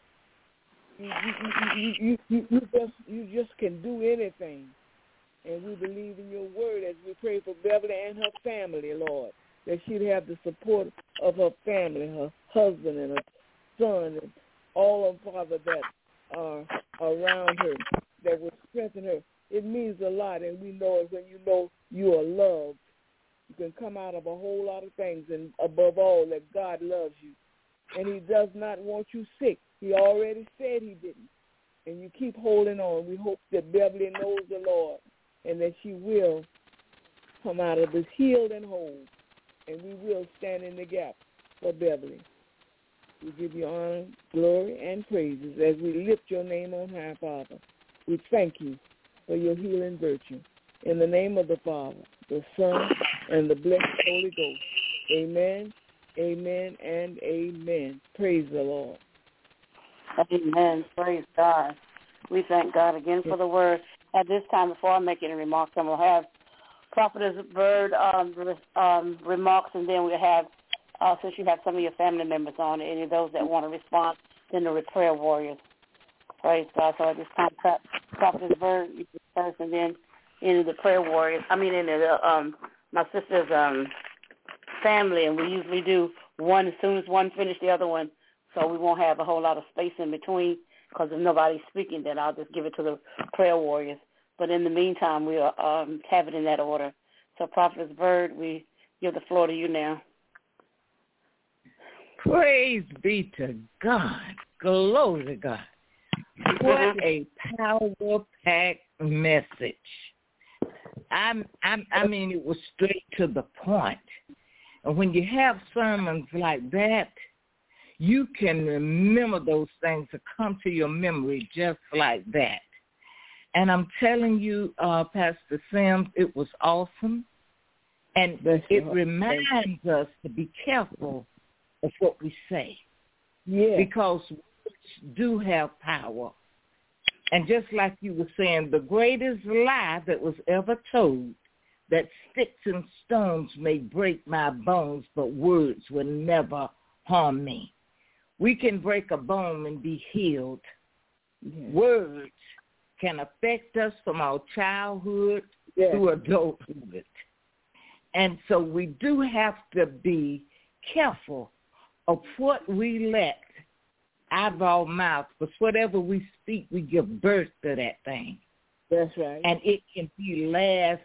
You just can do anything. And we believe in your word as we pray for Beverly and her family, Lord, that she'd have the support of her family, her husband and her son, and all of them, Father, that are around her, that will strengthen her. It means a lot, and we know it when you know you are loved. You can come out of a whole lot of things, and above all, that God loves you. And he does not want you sick. He already said he didn't. And you keep holding on. We hope that Beverly knows the Lord and that she will come out of this healed and whole. And we will stand in the gap for Beverly. We give you honor, glory, and praises as we lift your name on high, Father. We thank you for your healing virtue. In the name of the Father, the Son, and the blessed Holy Ghost. Amen, amen, and amen. Praise the Lord. Amen. Praise God. We thank God again for the word. At this time, before I make any remarks, I'm going to have Prophetess Bird remarks, and then we'll have, since you have some of your family members on, any of those that want to respond, then the prayer warriors. Praise God. So at this time, Prophetess Bird, you first, and then into the prayer warriors. Into my sister's family, and we usually do one as soon as one finish the other one, so we won't have a whole lot of space in between, because if nobody's speaking, then I'll just give it to the prayer warriors. But in the meantime, we'll have it in that order. So Prophetess Bird, we give the floor to you now. Praise be to God. Glory to God. What a power-packed message. I mean, it was straight to the point. And when you have sermons like that, you can remember those things that come to your memory just like that. And I'm telling you, Pastor Sims, it was awesome. And it reminds us to be careful of what we say. Yeah. Because words do have power. And just like you were saying, the greatest lie that was ever told, that sticks and stones may break my bones, but words will never harm me. We can break a bone and be healed. Yes. Words can affect us from our childhood through adulthood. And so we do have to be careful of what we let out of our mouth, because whatever we speak, we give birth to that thing. That's right. And it can be last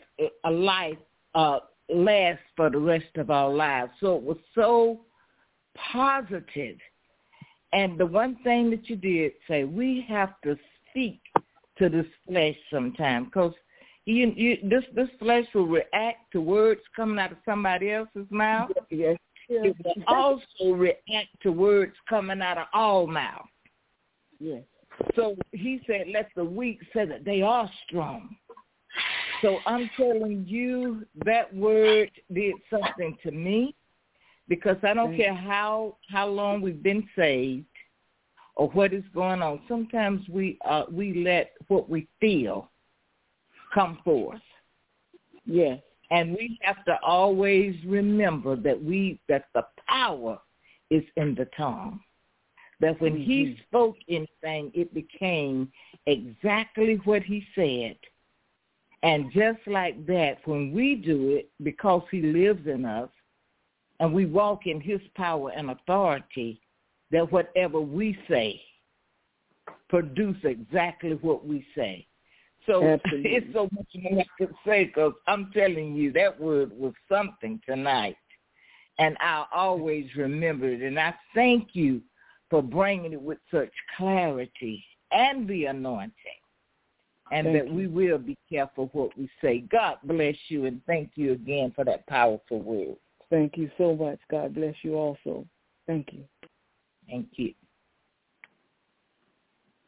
for the rest of our lives. So it was so positive. And the one thing that you did say, we have to speak to this flesh sometime, because this flesh will react to words coming out of somebody else's mouth. Yes. It will also react to words coming out of our mouth. Yes. So he said, let the weak say that they are strong. So I'm telling you, that word did something to me, because I don't care how long we've been saved or what is going on. Sometimes we let what we feel come forth. Yes. And we have to always remember that the power is in the tongue. That when he spoke anything, it became exactly what he said. And just like that, when we do it, because he lives in us, and we walk in his power and authority, that whatever we say produce exactly what we say. So it's so much more I could say, because I'm telling you, that word was something tonight. And I'll always remember it. And I thank you for bringing it with such clarity and the anointing. And that we will be careful what we say. God bless you, and thank you again for that powerful word. Thank you so much. God bless you also. Thank you. Thank you.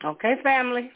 Okay, family.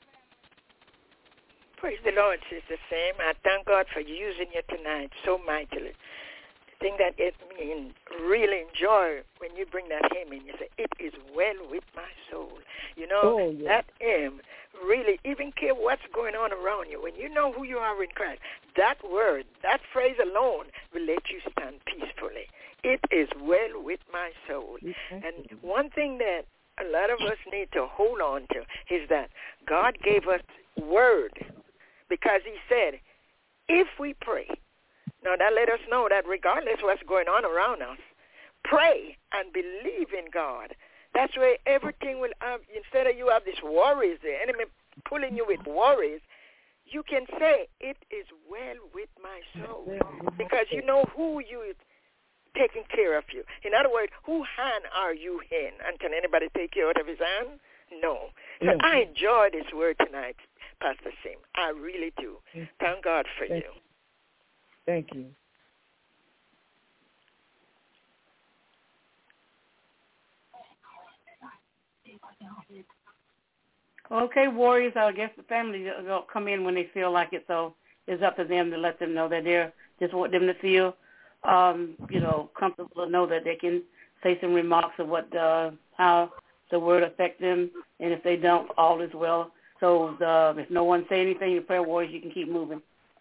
Praise the Lord, Sister Sam. I thank God for using you tonight so mightily. The thing that it means really enjoy when you bring that hymn in. You say, it is well with my soul. You know, that hymn really, even care what's going on around you, when you know who you are in Christ, that word, that phrase alone will let you stand peacefully. It is well with my soul. And one thing that a lot of us need to hold on to is that God gave us word, because he said, if we pray, now that let us know that regardless of what's going on around us, pray and believe in God. That's where everything will have, instead of you have these worries, the enemy pulling you with worries, you can say, it is well with my soul, because you know who you is taking care of you. In other words, whose hand are you in? And can anybody take you out of his hand? No. So I enjoy this word tonight, Pastor Sim. I really do. Thank God for you. Thank you. Okay, warriors, I guess the family will come in when they feel like it, so it's up to them to let them know that they're just want them to feel, comfortable to know that they can say some remarks of what, how the word affect them, and if they don't, all is well. So if no one say anything, your prayer warriors, you can keep moving.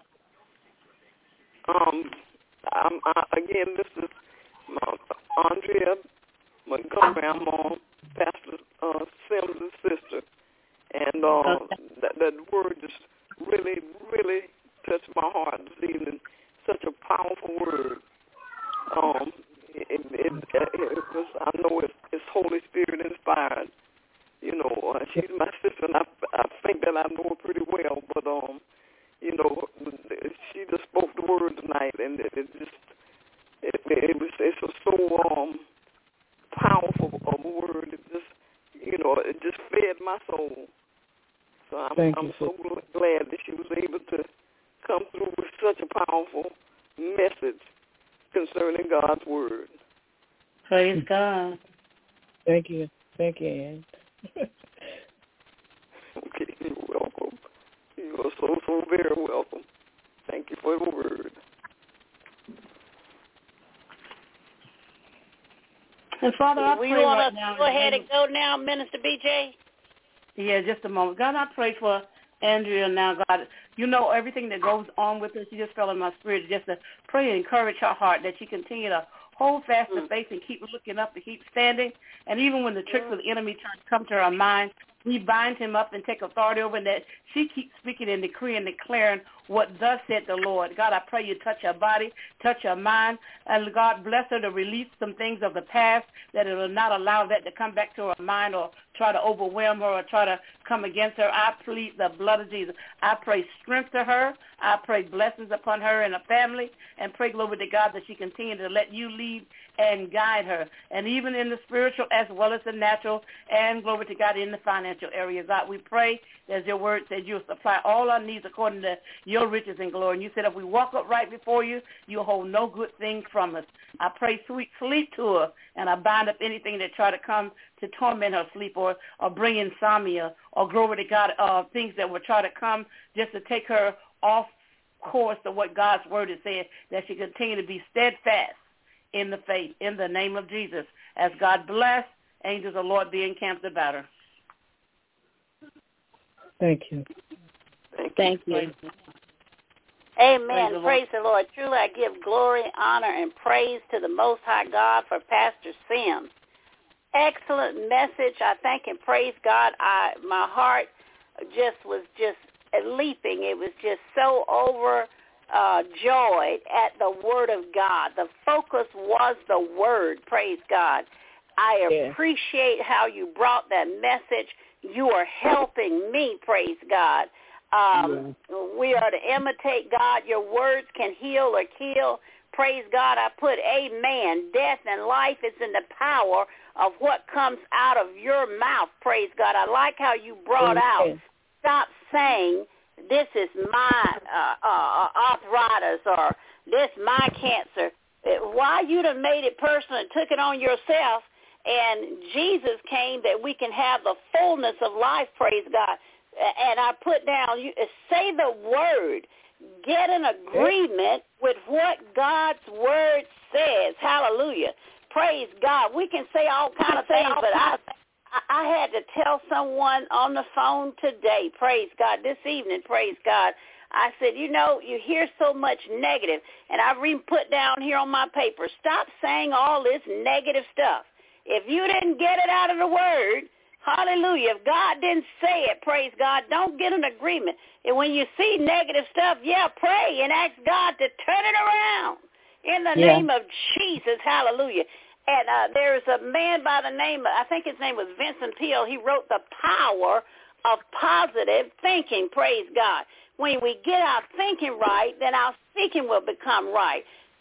Again, this is Andrea Montgomery. I'm Pastor Sims' sister. And that word just really, really touched my heart this evening. Such a powerful word. It was, I know it's Holy Spirit inspired. She's my sister, and I think that I know her pretty well. But she just spoke the word tonight, and it's so powerful of a word. It just fed my soul. So I'm so glad that she was able to come through with such a powerful message concerning God's word. Praise God. Thank you. Thank you, Ann. Okay, you're welcome. You are so very welcome. Thank you for the word. And Father, I pray right now. Go ahead and go now, Minister BJ. Yeah, just a moment. God, I pray for Andrea now, God. You know everything that goes on with her. She just fell in my spirit just to pray and encourage her heart that she continue to hold fast to faith and keep looking up and keep standing. And even when the tricks of the enemy come to her mind, we bind him up and take authority over, and that she keeps speaking and decreeing and declaring what thus said the Lord. God, I pray you touch her body, touch her mind, and God bless her to release some things of the past, that it will not allow that to come back to her mind or try to overwhelm her or try to come against her. I plead the blood of Jesus. I pray strength to her. I pray blessings upon her and her family, and pray, glory to God, that she continue to let you lead and guide her, and even in the spiritual as well as the natural, and glory to God in the financial area. God, we pray, as your word says, you'll supply all our needs according to your riches and glory. And you said if we walk upright before you, you'll hold no good thing from us. I pray sweet sleep to her, and I bind up anything that try to come to torment her sleep or bring insomnia or, glory to God, things that will try to come just to take her off course of what God's word is saying, that she continue to be steadfast in the faith, in the name of Jesus. As God bless, angels of the Lord be encamped about her. Thank you. Thank you. Amen. Praise the Lord. Truly, I give glory, honor, and praise to the Most High God for Pastor Sims. Excellent message. I thank and praise God. My heart was leaping. It was just so overjoyed at the Word of God. The focus was the Word. Praise God. I appreciate how you brought that message. You are helping me. Praise God. We are to imitate God. Your words can heal or kill. Praise God. I put amen. Death and life is in the power of what comes out of your mouth. Praise God. I like how you brought out, stop saying, this is my arthritis or this my cancer. Why you done made it personal and took it on yourself And Jesus came that we can have the fullness of life, praise God. And I put down, say the word. Get an agreement with what God's word says. Hallelujah. Praise God. We can say all kind of things, but I had to tell someone on the phone today, praise God, this evening, praise God. I said, you hear so much negative, and I put down here on my paper, stop saying all this negative stuff. If you didn't get it out of the word, hallelujah, if God didn't say it, praise God, don't get an agreement. And when you see negative stuff, pray and ask God to turn it around in the name of Jesus, hallelujah. And there's a man by the name of, I think his name was Vincent Peale. He wrote The Power of Positive Thinking, praise God. When we get our thinking right, then our speaking will become right.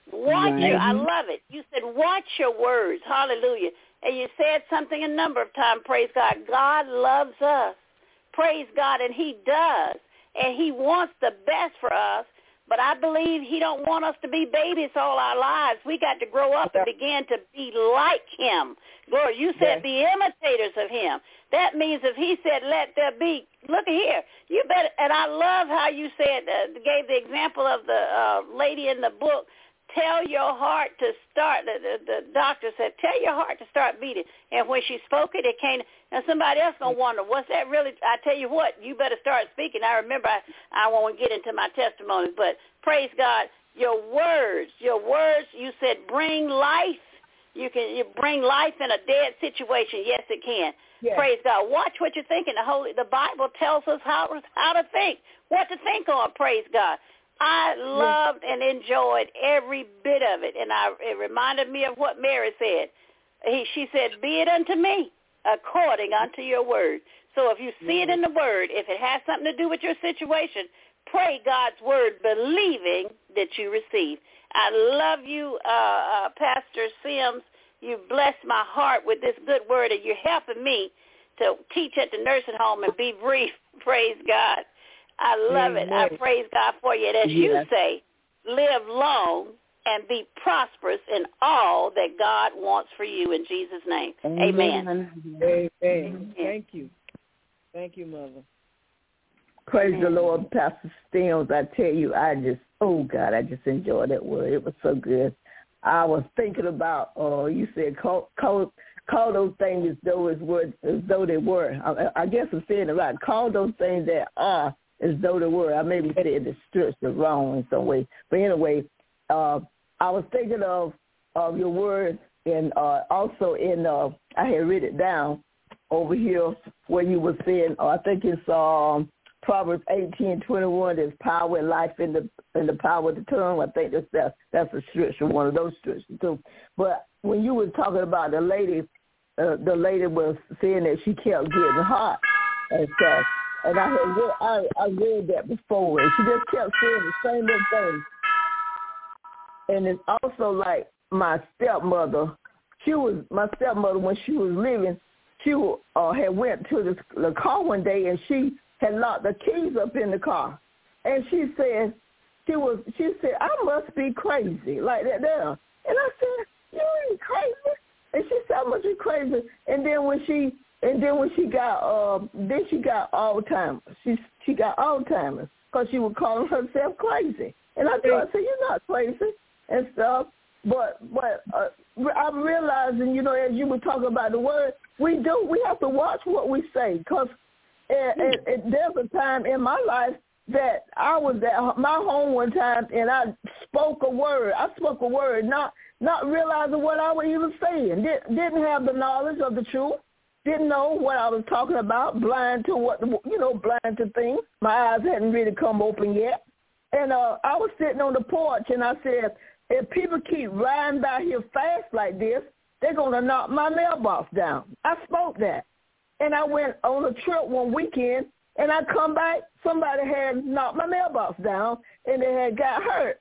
I love it. You said watch your words, hallelujah. And you said something a number of times, praise God. God loves us, praise God, and he does. And he wants the best for us. But I believe he don't want us to be babies all our lives. We got to grow up and begin to be like him. Glory, you said be imitators of him. That means if he said let there be, look here, you better, and I love how you said, gave the example of the lady in the book, tell your heart to start, the doctor said, tell your heart to start beating. And when she spoke it, it came, and somebody else going to wonder, what's that really? I tell you what, you better start speaking. I remember, I won't get into my testimonies, but praise God, your words, you said bring life. You bring life in a dead situation. Yes, it can. Yes. Praise God. Watch what you're thinking. The Bible tells us how to think, what to think on. Praise God. I loved and enjoyed every bit of it, and it reminded me of what Mary said. She said, be it unto me according unto your word. So if you see it in the word, if it has something to do with your situation, pray God's word, believing that you receive. I love you, Pastor Sims. You blessed my heart with this good word, and you're helping me to teach at the nursing home and be brief. Praise God. I love it. I praise God for you. And as you say, live long and be prosperous in all that God wants for you in Jesus' name. Amen. Amen. Thank you. Thank you, Mother. Praise the Lord, Pastor Steels. I tell you, I just enjoyed that word. It was so good. I was thinking about, you said call those things as though they were. I guess I'm saying it right. Call those things that are as though they were. I maybe said the scripture wrong in some way. But anyway, I was thinking of your word, and also I had written it down over here where you were saying, I think it's Proverbs 18:21. There's power and life in the power of the tongue. I think that's a scripture, one of those scriptures too. But when you were talking about the lady was saying that she kept getting hot and stuff. And I read that before, and she just kept saying the same little thing. And it's also like my stepmother. My stepmother, when she was living, she had went to the car one day, and she had locked the keys up in the car. And she said, I must be crazy, like that there. And I said, you ain't crazy. And she said, I must be crazy. And then when she got Alzheimer's. She got Alzheimer's because she was calling herself crazy. And I said, you're not crazy and stuff. But I'm realizing, as you were talking about the word, we have to watch what we say, because there's a time in my life that I was at my home one time and I spoke a word. Not realizing what I was even saying. Didn't have the knowledge of the truth. Didn't know what I was talking about. Blind to things. My eyes hadn't really come open yet. And I was sitting on the porch and I said, if people keep riding by here fast like this, they're going to knock my mailbox down. I spoke that. And I went on a trip one weekend, and I come back, somebody had knocked my mailbox down, and they had got hurt,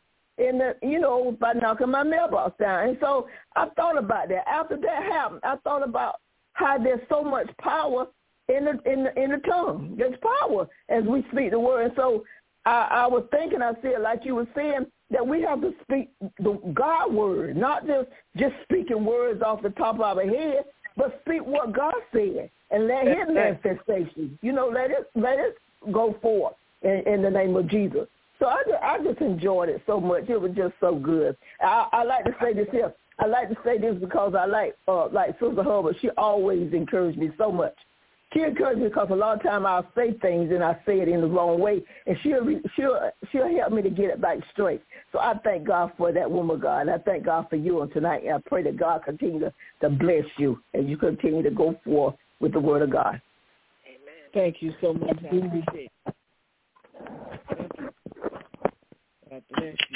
by knocking my mailbox down. And so I thought about that. After that happened, I thought about how there's so much power in the tongue. There's power as we speak the word. And so I was thinking, I said, like you were saying, that we have to speak the God word, not just speaking words off the top of our head, but speak what God said and let His manifestation, let it go forth in the name of Jesus. So I just enjoyed it so much. It was just so good. I like to say this here. I like to say this because I like Sister Hubbard. She always encouraged me so much. She encouraged me because a lot of time I'll say things and I say it in the wrong way, and she'll help me to get it back straight. So I thank God for that woman of God. I thank God for you on tonight, and I pray that God continue to bless you as you continue to go forth with the Word of God. Amen. Thank you so much. I appreciate it. Thank you. God bless you.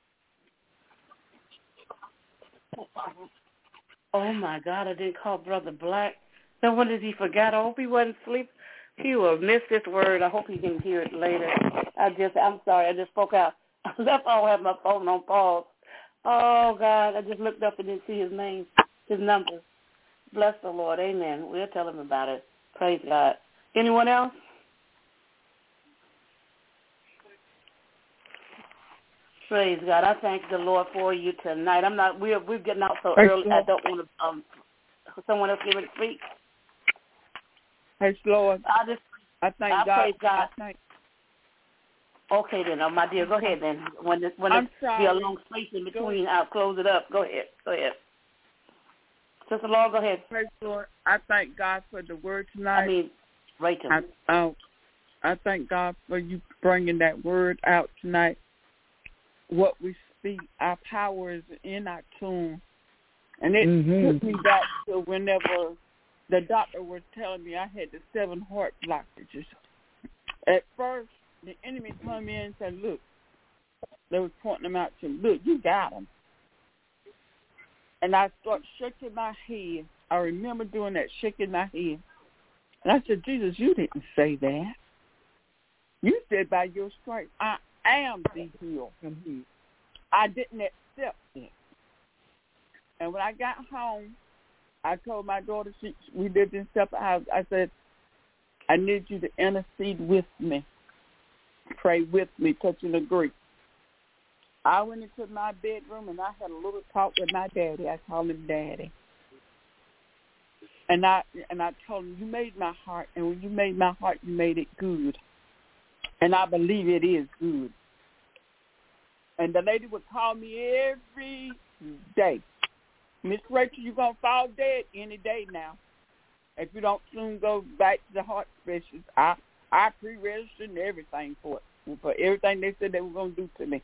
Oh, my God, I didn't call Brother Black. No wonder he forgot. I hope he wasn't asleep. He will miss this word. I hope he can hear it later. I'm sorry. I just spoke out. I left all have my phone on pause. Oh, God, I just looked up and didn't see his name, his number. Bless the Lord. Amen. We'll tell him about it. Praise God. Anyone else? Praise God. I thank the Lord for you tonight. We're getting out so early. I don't want to, someone else give it a speak. Praise Lord. I thank God. Praise God. Okay then, my dear, go ahead then. When there's be a long space in between, I'll close it up. Go ahead. Sister Laura, go ahead. Praise Lord. I thank God for the word tonight. Rachel. I thank God for you bringing that word out tonight. What we speak, our power is in our tune. And it took me back to whenever the doctor was telling me I had the 7 heart blockages. At first, the enemy come in and said, look, they was pointing them out to me. Look, you got them. And I started shaking my head. I remember doing that, shaking my head. And I said, Jesus, you didn't say that. You said by your stripes, I am the healed. I didn't accept it. And when I got home, I told my daughter, we lived in separate houses, I said, I need you to intercede with me. Pray with me, touch and agree. I went into my bedroom and I had a little talk with my daddy. I called him Daddy. And I told him, you made my heart, and when you made my heart, you made it good. And I believe it is good. And the lady would call me every day. Miss Rachel, you're going to fall dead any day now. If you don't soon go back to the heart specialist, I pre-registered and everything for everything they said they were going to do to me.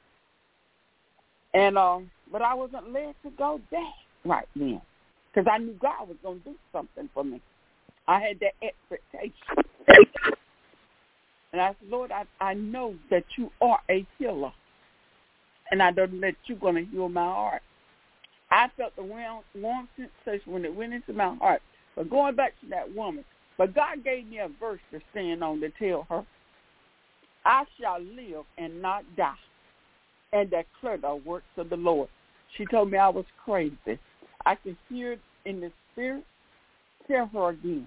And but I wasn't led to go back right then because I knew God was going to do something for me. I had that expectation. And I said, Lord, I know that you are a healer. And I know that you're going to heal my heart. I felt the warm sensation when it went into my heart. But going back to that woman, but God gave me a verse to stand on to tell her, I shall live and not die and declare the works of the Lord. She told me I was crazy. I could hear it in the spirit. Tell her again.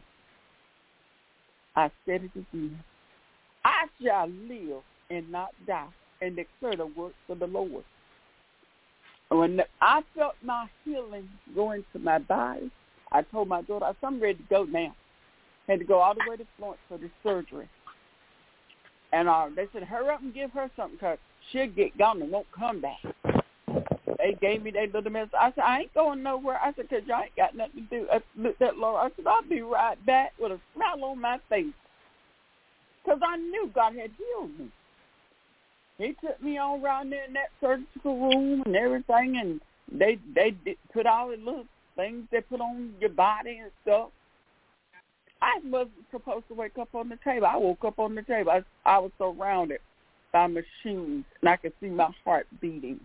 I said it again. I shall live and not die and declare the works of the Lord. When I felt my healing go into my body, I told my daughter, I'm ready to go now. Had to go all the way to Florence for the surgery. And they said, hurry up and give her something because she'll get gone and won't come back. They gave me that little message. I said, I ain't going nowhere. I said, because y'all ain't got nothing to do. I looked at Laura. I said, I'll be right back with a smile on my face. Because I knew God had healed me. He took me on around there in that surgical room and everything, and they put all the little things they put on your body and stuff. I wasn't supposed to wake up on the table. I woke up on the table. I was surrounded by machines, and I could see my heart beating.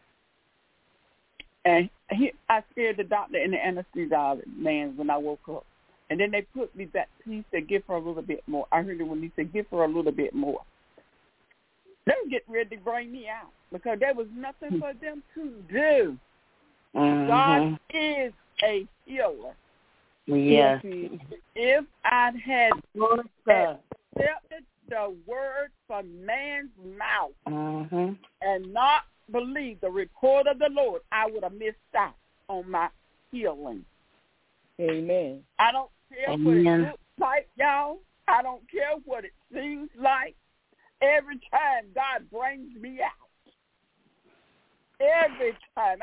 And I scared the doctor and the anesthesiologist man when I woke up. And then they put me back. He said, give her a little bit more. I heard it when he said, give her a little bit more. They were getting ready to bring me out because there was nothing for them to do. God is a healer. Yes. If I had accepted the word from man's mouth and not believed the report of the Lord, I would have missed out on my healing. Amen. I don't care what it looks like, y'all. I don't care what it seems like. Every time God brings me out. Every time.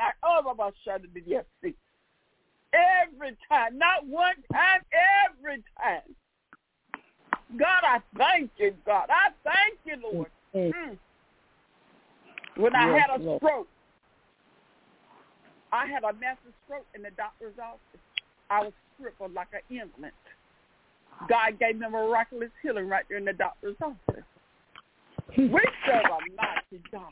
Every time. Not one time, every time. God, I thank you, God. I thank you, Lord. When I had a stroke, I had a massive stroke in the doctor's office. I was crippled like an invalid. God gave me miraculous healing right there in the doctor's office. We serve a mighty God.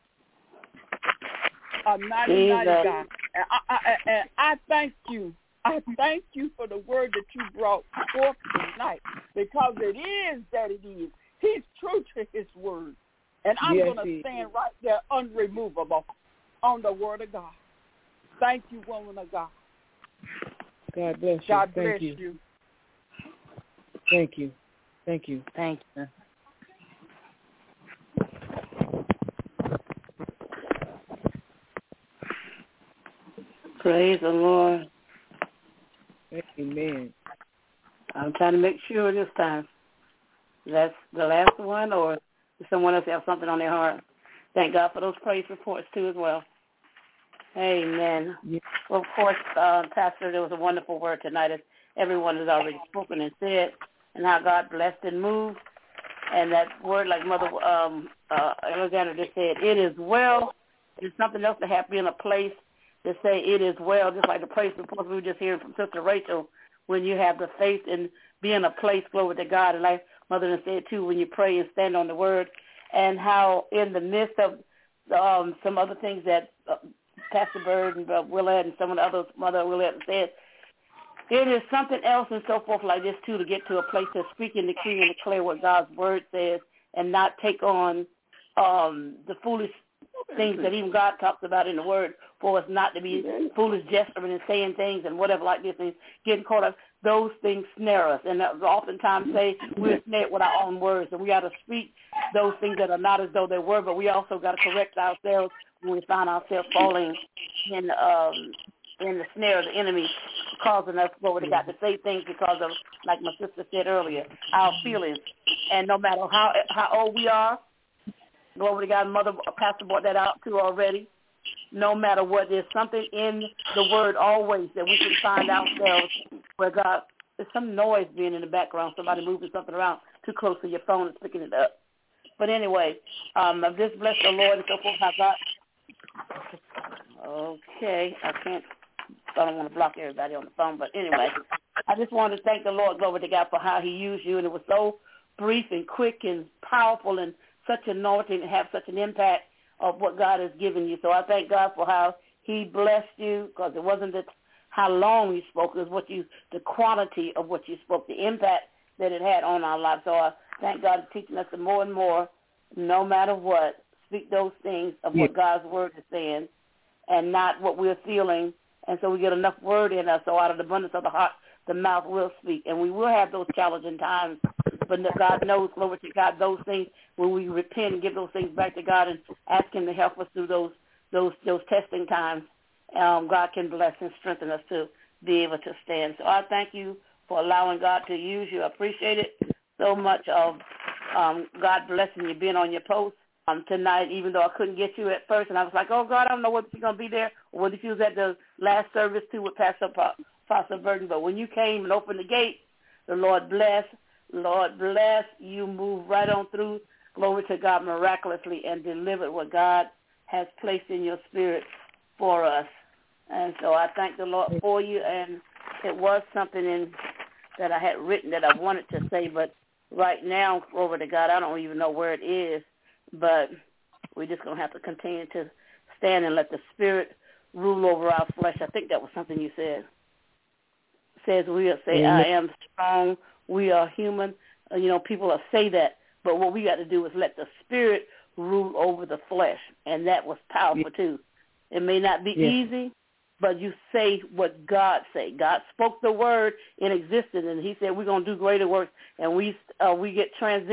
A mighty God. And I thank you. I thank you for the word that you brought forth tonight, because it is that it is. He's true to his word. And I'm going to stand right there unremovable on the word of God. Thank you, woman of God. God bless you. God bless you. Thank you. Thank you. Thank you. Praise the Lord. Amen. I'm trying to make sure this time. That's the last one, or does someone else have something on their heart? Thank God for those praise reports, too, as well. Amen. Yeah. Well, of course, Pastor, there was a wonderful word tonight, as everyone has already spoken and said, and how God blessed and moved. And that word, like Mother Alexander just said, it is well. There's something else to have, be in a place to say it is well, just like the praise report we were just hearing from Sister Rachel, when you have the faith and be in a place, glory to God, and like Mother said, too, when you pray and stand on the word, and how in the midst of some other things that Pastor Bird and Willard and some of the others, Mother Willard said, it is something else and so forth like this, too, to get to a place to speak and decree and declare what God's word says and not take on the foolish things that even God talks about in the word, for us not to be foolish gesturing and saying things and whatever like this and getting caught up. Those things snare us, and oftentimes say we're snared with our own words, and we got to speak those things that are not as though they were, but we also got to correct ourselves when we find ourselves falling in the snare of the enemy, causing us, glory to God, to say things because of, like my sister said earlier, our feelings. And no matter how old we are, glory to God, Mother Pastor brought that out too already. No matter what, there's something in the word always that we can find ourselves where God, there's some noise being in the background, somebody moving something around too close to your phone and picking it up. But anyway, I've just blessed the Lord and so forth. How God, okay, I don't want to block everybody on the phone, but anyway, I just wanted to thank the Lord, glory to God, for how he used you, and it was so brief and quick and powerful and such anointing and have such an impact of what God has given you. So I thank God for how he blessed you, because it wasn't how long you spoke, it was the quantity of what you spoke, the impact that it had on our lives. So I thank God for teaching us more and more, no matter what, speak those things of what God's word is saying and not what we're feeling. And so we get enough word in us, so out of the abundance of the heart, the mouth will speak. And we will have those challenging times, but God knows, glory to God, those things, when we repent and give those things back to God and ask him to help us through those testing times, God can bless and strengthen us to be able to stand. So I thank you for allowing God to use you. I appreciate it so much of God blessing you, being on your post tonight, even though I couldn't get you at first. And I was like, oh, God, I don't know whether you're going to be there or whether you was at the last service, too, with Pastor Burton. But when you came and opened the gate, the Lord bless. Lord bless. You move right on through, glory to God, miraculously, and delivered what God has placed in your spirit for us. And so I thank the Lord for you. And it was something that I had written that I wanted to say, but right now, glory to God, I don't even know where it is. But we're just going to have to continue to stand and let the Spirit rule over our flesh. I think that was something you said. It says we will say, I am strong. We are human. People will say that. But what we got to do is let the Spirit rule over the flesh. And that was powerful, too. It may not be easy, but you say what God say. God spoke the word in existence, and he said we're going to do greater works. And we get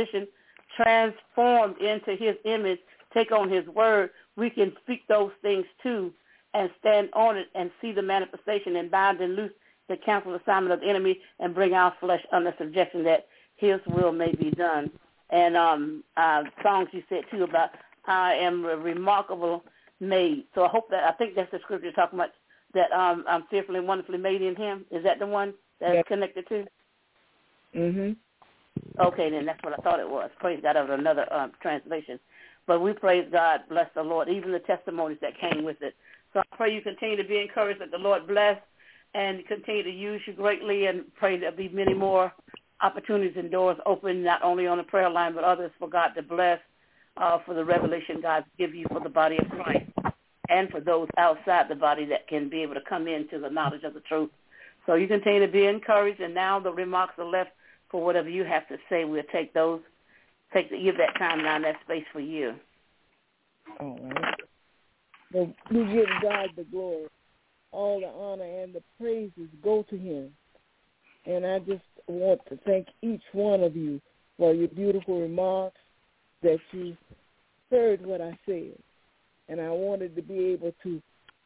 transformed into his image, take on his word. We can speak those things too and stand on it and see the manifestation and bind and loose the counsel assignment of the enemy and bring our flesh under subjection that his will may be done. And songs you said, too, about I am a remarkable made. So I think that's the scripture you're talking about, that I'm fearfully and wonderfully made in him. Is that the one that it's connected to? Mm-hmm. Okay, then that's what I thought it was. Praise God, that was another translation. But we praise God, bless the Lord, even the testimonies that came with it. So I pray you continue to be encouraged, that the Lord bless and continue to use you greatly, and pray there'll be many more opportunities and doors open, not only on the prayer line, but others for God to bless, for the revelation God give you for the body of Christ, and for those outside the body that can be able to come into the knowledge of the truth. So you continue to be encouraged, and now the remarks are left for whatever you have to say. We'll take those, give that time now, that space for you. All right. Well, we give God the glory. All the honor and the praises go to him. And I just want to thank each one of you for your beautiful remarks, that you heard what I said. And I wanted to be able to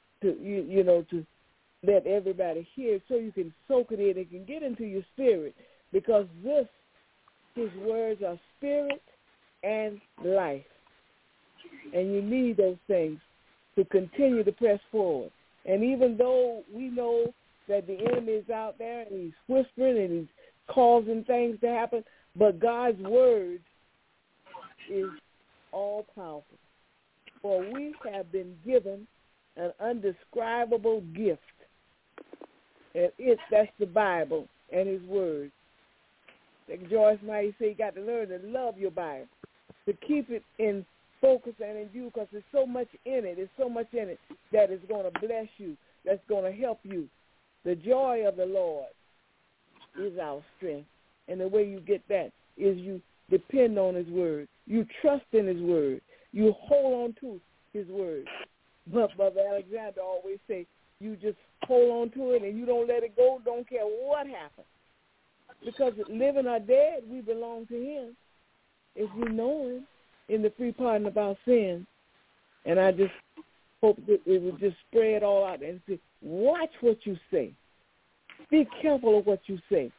let everybody hear it so you can soak it in and can get into your spirit, because his words are spirit and life. And you need those things to continue to press forward. And even though we know that the enemy is out there and he's whispering and he's causing things to happen, but God's word is all powerful. For we have been given an undescribable gift. And that's the Bible and his word. Like Joyce might say, you got to learn to love your Bible, to keep it in focus and in view, because there's so much in it. There's so much in it that is going to bless you, that's going to help you. The joy of the Lord is our strength. And the way you get that is you depend on his word. You trust in his word. You hold on to his word. But Brother Alexander always say, you just hold on to it and you don't let it go, don't care what happens. Because living or dead, we belong to him if we know him in the free pardon of our sins. And I just hope that it would just spread all out and say, watch what you say. Be careful of what you say.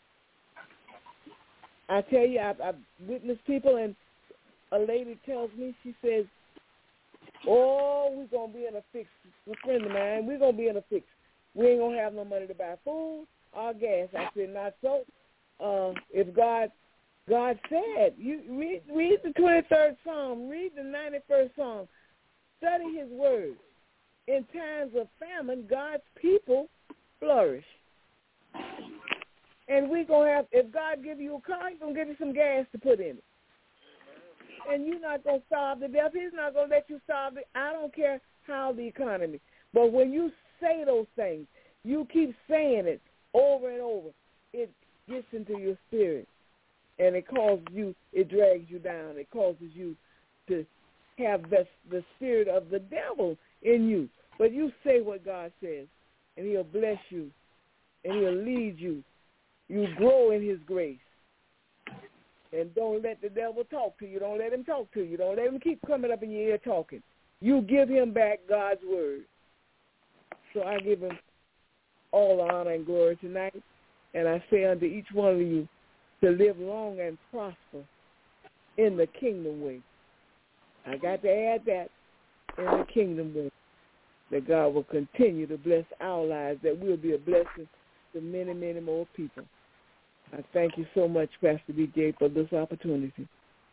I tell you, I've witnessed people, and a lady tells me, she says, oh, we're going to be in a fix. A friend of mine, we're going to be in a fix. We ain't going to have no money to buy food or gas. I said, not so. If God said, you read the 23rd Psalm, read the 91st Psalm, study his word. In times of famine, God's people flourish. And we're going to have, if God give you a car, he's going to give you some gas to put in it. And you're not going to starve to death. He's not going to let you starve. I don't care how the economy. But when you say those things, you keep saying it over and over, it gets into your spirit. And it causes you, it drags you down. It causes you to have the spirit of the devil in you. But you say what God says, and he'll bless you, and he'll lead you. You grow in his grace. And don't let the devil talk to you. Don't let him talk to you. Don't let him keep coming up in your ear talking. You give him back God's word. So I give him all the honor and glory tonight. And I say unto each one of you to live long and prosper in the kingdom way. I got to add that, in the kingdom way, that God will continue to bless our lives, that we'll be a blessing to many, many more people. I thank you so much, Pastor BJ, for this opportunity.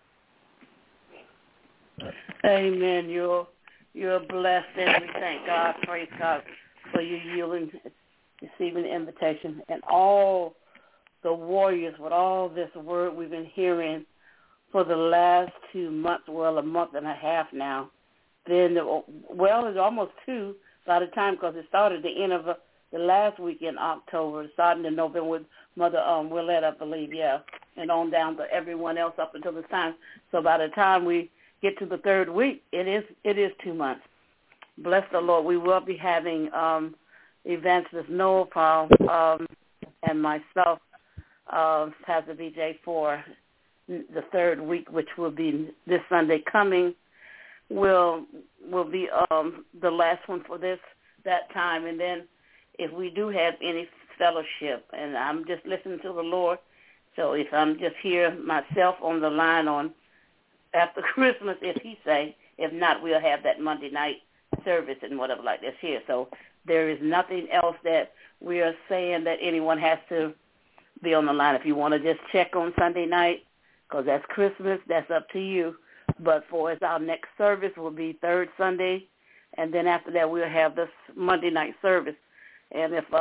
Amen. You're blessed, and we thank God, praise God, for you yielding, receiving the invitation, and all the warriors with all this word we've been hearing for the last 2 months, well, a month and a half now. Then, it's almost 2 by the time, because it started the end of the last week in October, starting in November with Mother Willette, I believe, yeah, and on down to everyone else up until this time. So by the time we get to the 3rd week, it is 2 months. Bless the Lord. We will be having Evangelist Noah Paul and myself, Pastor BJ, for the 3rd week, which will be this Sunday coming. Will be the last one for that time, and then if we do have any fellowship, and I'm just listening to the Lord. So if I'm just here myself on the line on after Christmas, if he say, if not, we'll have that Monday night service and whatever like this here. So there is nothing else that we are saying that anyone has to be on the line. If you want to just check on Sunday night, because that's Christmas, that's up to you. But for us, our next service will be third Sunday, and then after that we'll have this Monday night service. And if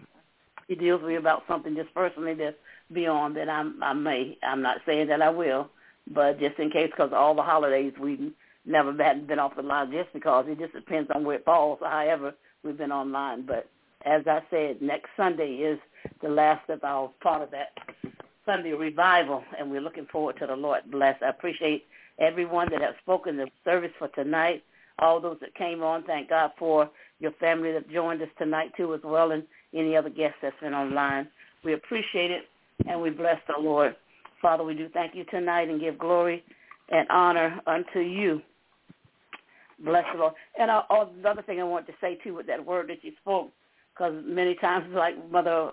he deals with me about something just personally that's beyond, then I may. I'm not saying that I will, but just in case, because all the holidays we never been off the line just because it just depends on where it falls. However, we've been online. But as I said, next Sunday is the last of our part of that Sunday revival, and we're looking forward to the Lord bless. I appreciate everyone that has spoken the service for tonight, all those that came on. Thank God for your family that joined us tonight too as well, and any other guests that's been online. We appreciate it, and we bless the Lord. Father, we do thank you tonight and give glory and honor unto you. Bless the Lord. And another thing I want to say, too, with that word that you spoke, because many times, like Mother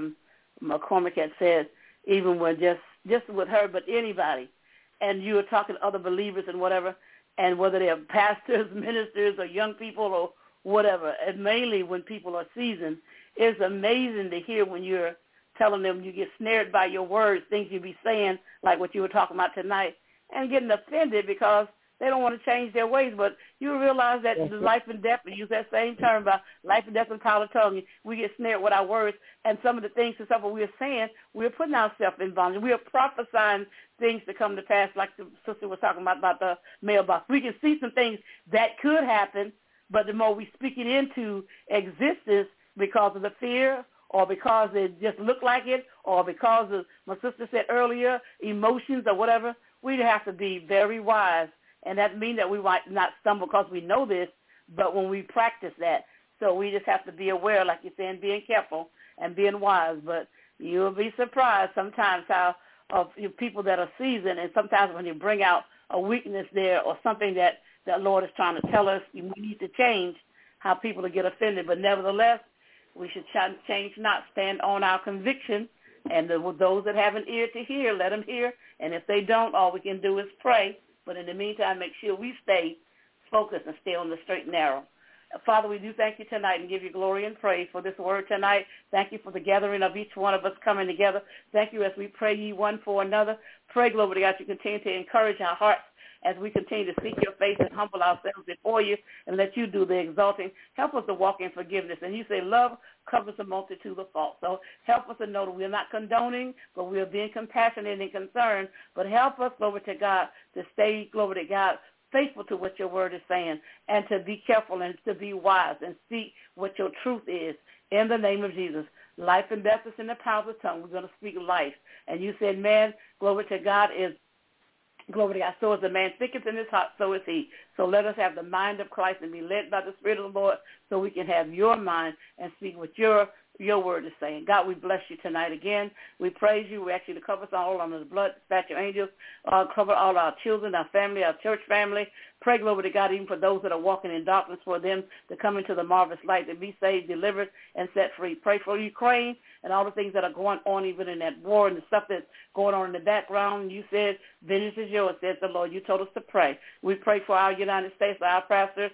McCormick had said, even when just with her, but anybody, and you were talking to other believers and whatever, and whether they're pastors, ministers, or young people or whatever, and mainly when people are seasoned, it's amazing to hear when you're telling them you get snared by your words, things you be saying, like what you were talking about tonight, and getting offended because they don't want to change their ways. But you realize that the life and death, we use that same term about life and death and power of tongue. We get snared with our words, and some of the things and stuff that we're saying, we're putting ourselves in bondage. We are prophesying things to come to pass, like the sister was talking about the mailbox. We can see some things that could happen, but the more we speak it into existence because of the fear or because it just looked like it or because of, my sister said earlier, emotions or whatever, we have to be very wise. And that means that we might not stumble because we know this, but when we practice that. So we just have to be aware, like you're saying, being careful and being wise. But you'll be surprised sometimes how people that are seasoned, and sometimes when you bring out a weakness there or something that the Lord is trying to tell us we need to change, how people will get offended. But nevertheless, we should change not, stand on our conviction. And those that have an ear to hear, let them hear. And if they don't, all we can do is pray. But in the meantime, make sure we stay focused and stay on the straight and narrow. Father, we do thank you tonight and give you glory and praise for this word tonight. Thank you for the gathering of each one of us coming together. Thank you as we pray ye one for another. Pray, glory to God, you continue to encourage our hearts as we continue to seek your face and humble ourselves before you and let you do the exalting. Help us to walk in forgiveness. And you say love covers a multitude of faults. So help us to know that we're not condoning, but we are being compassionate and concerned. But help us, glory to God, to stay, glory to God, faithful to what your word is saying and to be careful and to be wise and speak what your truth is. In the name of Jesus, life and death is in the power of the tongue. We're going to speak life. And you said, man, glory to God is, glory to God, so as the man thinketh in his heart, so is he. So let us have the mind of Christ and be led by the Spirit of the Lord so we can have your mind and speak what your word is saying. God, we bless you tonight again. We praise you. We ask you to cover us all under the blood, dispatch your angels, cover all our children, our family, our church family. Pray, glory to God, even for those that are walking in darkness, for them to come into the marvelous light, to be saved, delivered, and set free. Pray for Ukraine and all the things that are going on, even in that war and the stuff that's going on in the background. You said, vengeance is yours, says the Lord. You told us to pray. We pray for our United States, our pastors,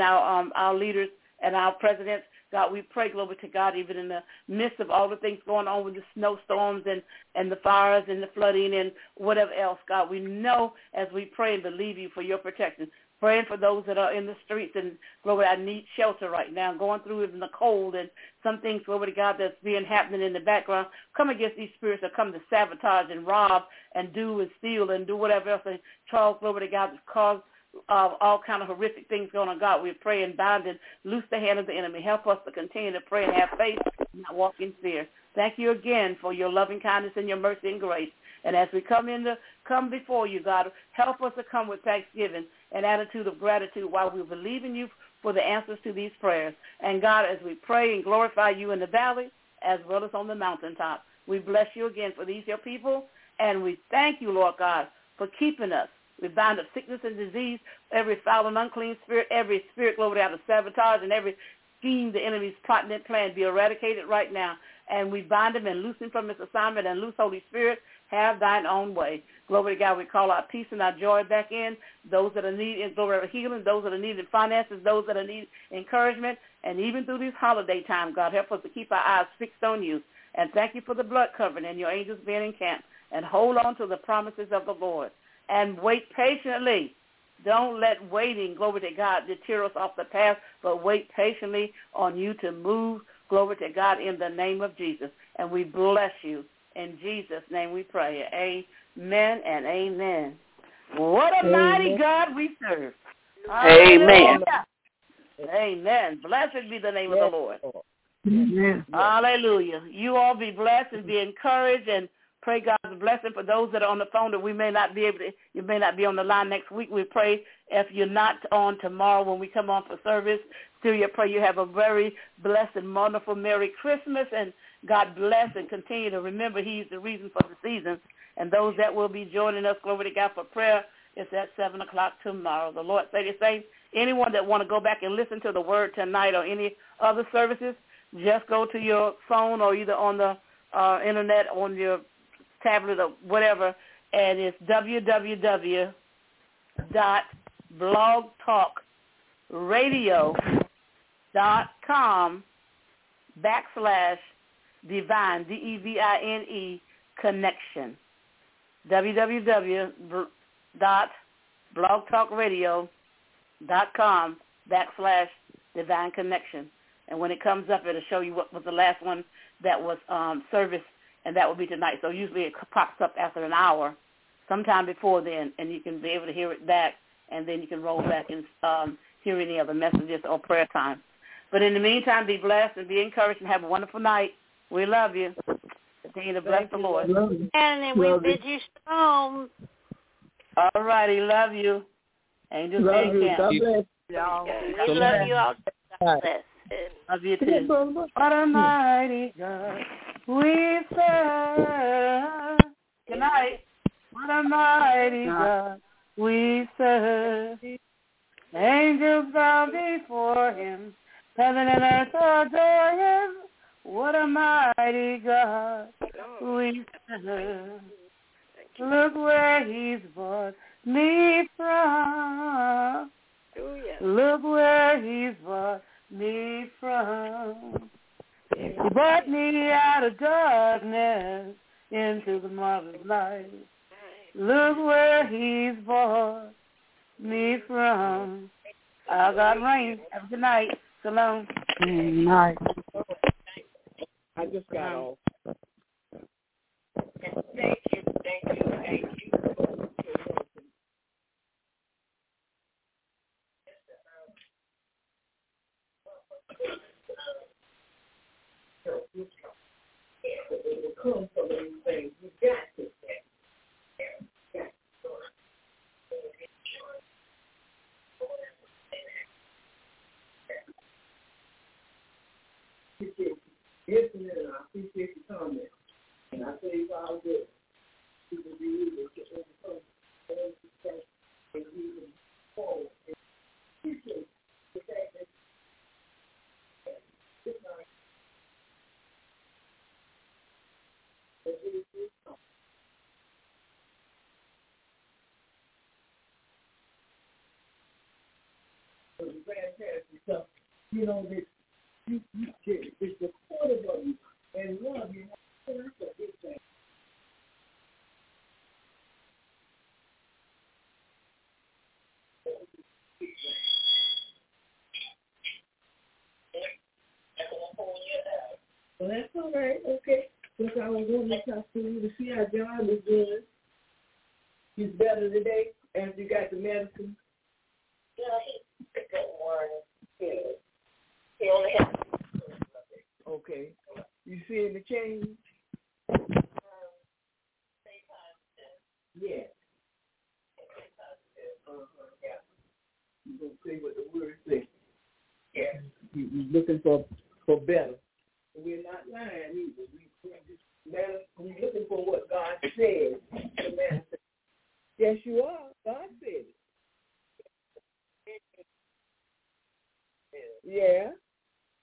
our leaders and our presidents. God, we pray, glory to God, even in the midst of all the things going on with the snowstorms and the fires and the flooding and whatever else, God, we know as we pray and believe you for your protection. Praying for those that are in the streets and, glory, I need shelter right now, going through it in the cold and some things, glory to God, that's happening in the background. Come against these spirits that come to sabotage and rob and do and steal and do whatever else and try, glory to God, to cause all kind of horrific things going on. God, we pray and bind and loose the hand of the enemy. Help us to continue to pray and have faith and not walk in fear. Thank you again for your loving kindness and your mercy and grace. And as we come before you, God, help us to come with thanksgiving and attitude of gratitude while we believe in you for the answers to these prayers. And God, as we pray and glorify you in the valley as well as on the mountaintop, we bless you again for these your people. And we thank you, Lord God, for keeping us. We bind up sickness and disease, every foul and unclean spirit, every spirit, glory, out of sabotage, and every scheme, the enemy's plot and plan be eradicated right now. And we bind him and loose him from his assignment and loose Holy Spirit, have thine own way. Glory to God. We call our peace and our joy back in. Those that are needing glory healing, those that are needing finances, those that are needing encouragement, and even through this holiday time, God, help us to keep our eyes fixed on you. And thank you for the blood covering and your angels being encamped. And hold on to the promises of the Lord. And wait patiently. Don't let waiting, glory to God, deter us off the path, but wait patiently on you to move, glory to God, in the name of Jesus. And we bless you. In Jesus' name we pray. Amen and amen. What a mighty God we serve. Amen. Amen. Blessed be the name of the Lord. Amen. Hallelujah. You all be blessed and be encouraged, and pray God's blessing for those that are on the phone that we may not be able to, you may not be on the line next week. We pray if you're not on tomorrow when we come on for service, still you pray you have a very blessed and wonderful Merry Christmas, and God bless and continue to remember he's the reason for the season. And those that will be joining us, glory to God, for prayer, it's at 7 o'clock tomorrow. The Lord say the same. Anyone that want to go back and listen to the word tonight or any other services, just go to your phone or either on the internet, on your tablet or whatever, and it's www.blogtalkradio.com/divine, DEVINE, connection. www.blogtalkradio.com/divine connection. And when it comes up, it'll show you what was the last one that was service, and that will be tonight. So usually it pops up after an hour, sometime before then, and you can be able to hear it back, and then you can roll back and hear any other messages or prayer time. But in the meantime, be blessed and be encouraged and have a wonderful night. We love you. Continue to bless the Lord. And we bid you shalom. All righty. Love you. Angels Love you. God bless. Y'all. We love you all. God bless. Love you too. What a mighty God we serve. Good night. What a mighty God we serve. Angels bow before him. Heaven and earth adore him. What a mighty God we serve. Look where he's brought me from. Look where he's brought me from. He brought me out of darkness into the marvelous light. Look where he's brought me from. Our God reigns. Have a good night. Shalom. Good night. I just got off. Thank you. Come from these things. You got to. Yes, and I appreciate the comment. And I tell you how good people be able to overcome all the stuff and even forward. And appreciate the fact that it's not. The grandparents and stuff, you know, that you it's the core of you and love you. That's a big thing. Well, that's all right. Okay. Because I was going to talk to you to see how John is doing. He's better today after you got the medicine. Yeah, he's good one. He only has. Okay. You seeing the change? Yeah. Yeah. You're going to say what the word says. Yeah. You're looking for better. We're not lying either. We're looking for what God said. Yes, you are. God said it. Yeah.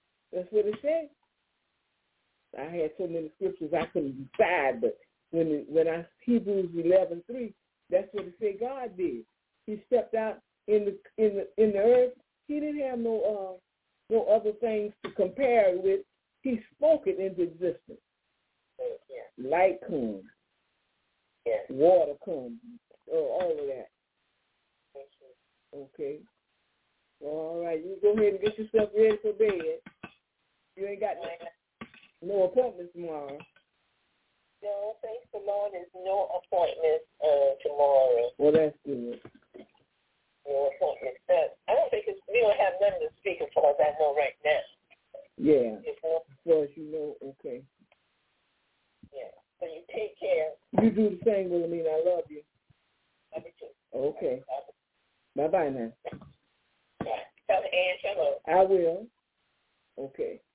I couldn't decide. But when I Hebrews 11:3, that's what it said God did. He stepped out in the earth. He didn't have no other things to compare it with. He spoke it into existence. Yeah. Light comes. Yeah. Water comes. All of that. Okay. All right. You go ahead and get yourself ready for bed. You ain't got no appointments tomorrow. No, thanks the Lord, there's no appointments tomorrow. Well, that's good. No appointments. I don't think we don't have nothing to speak as far as I know right now. Yeah. As far as you know, okay. Yeah. So you take care. You do the same, Wilhelmina. I love you. Love you too. Okay. Bye-bye now. Tell Ann hello. I will. Okay.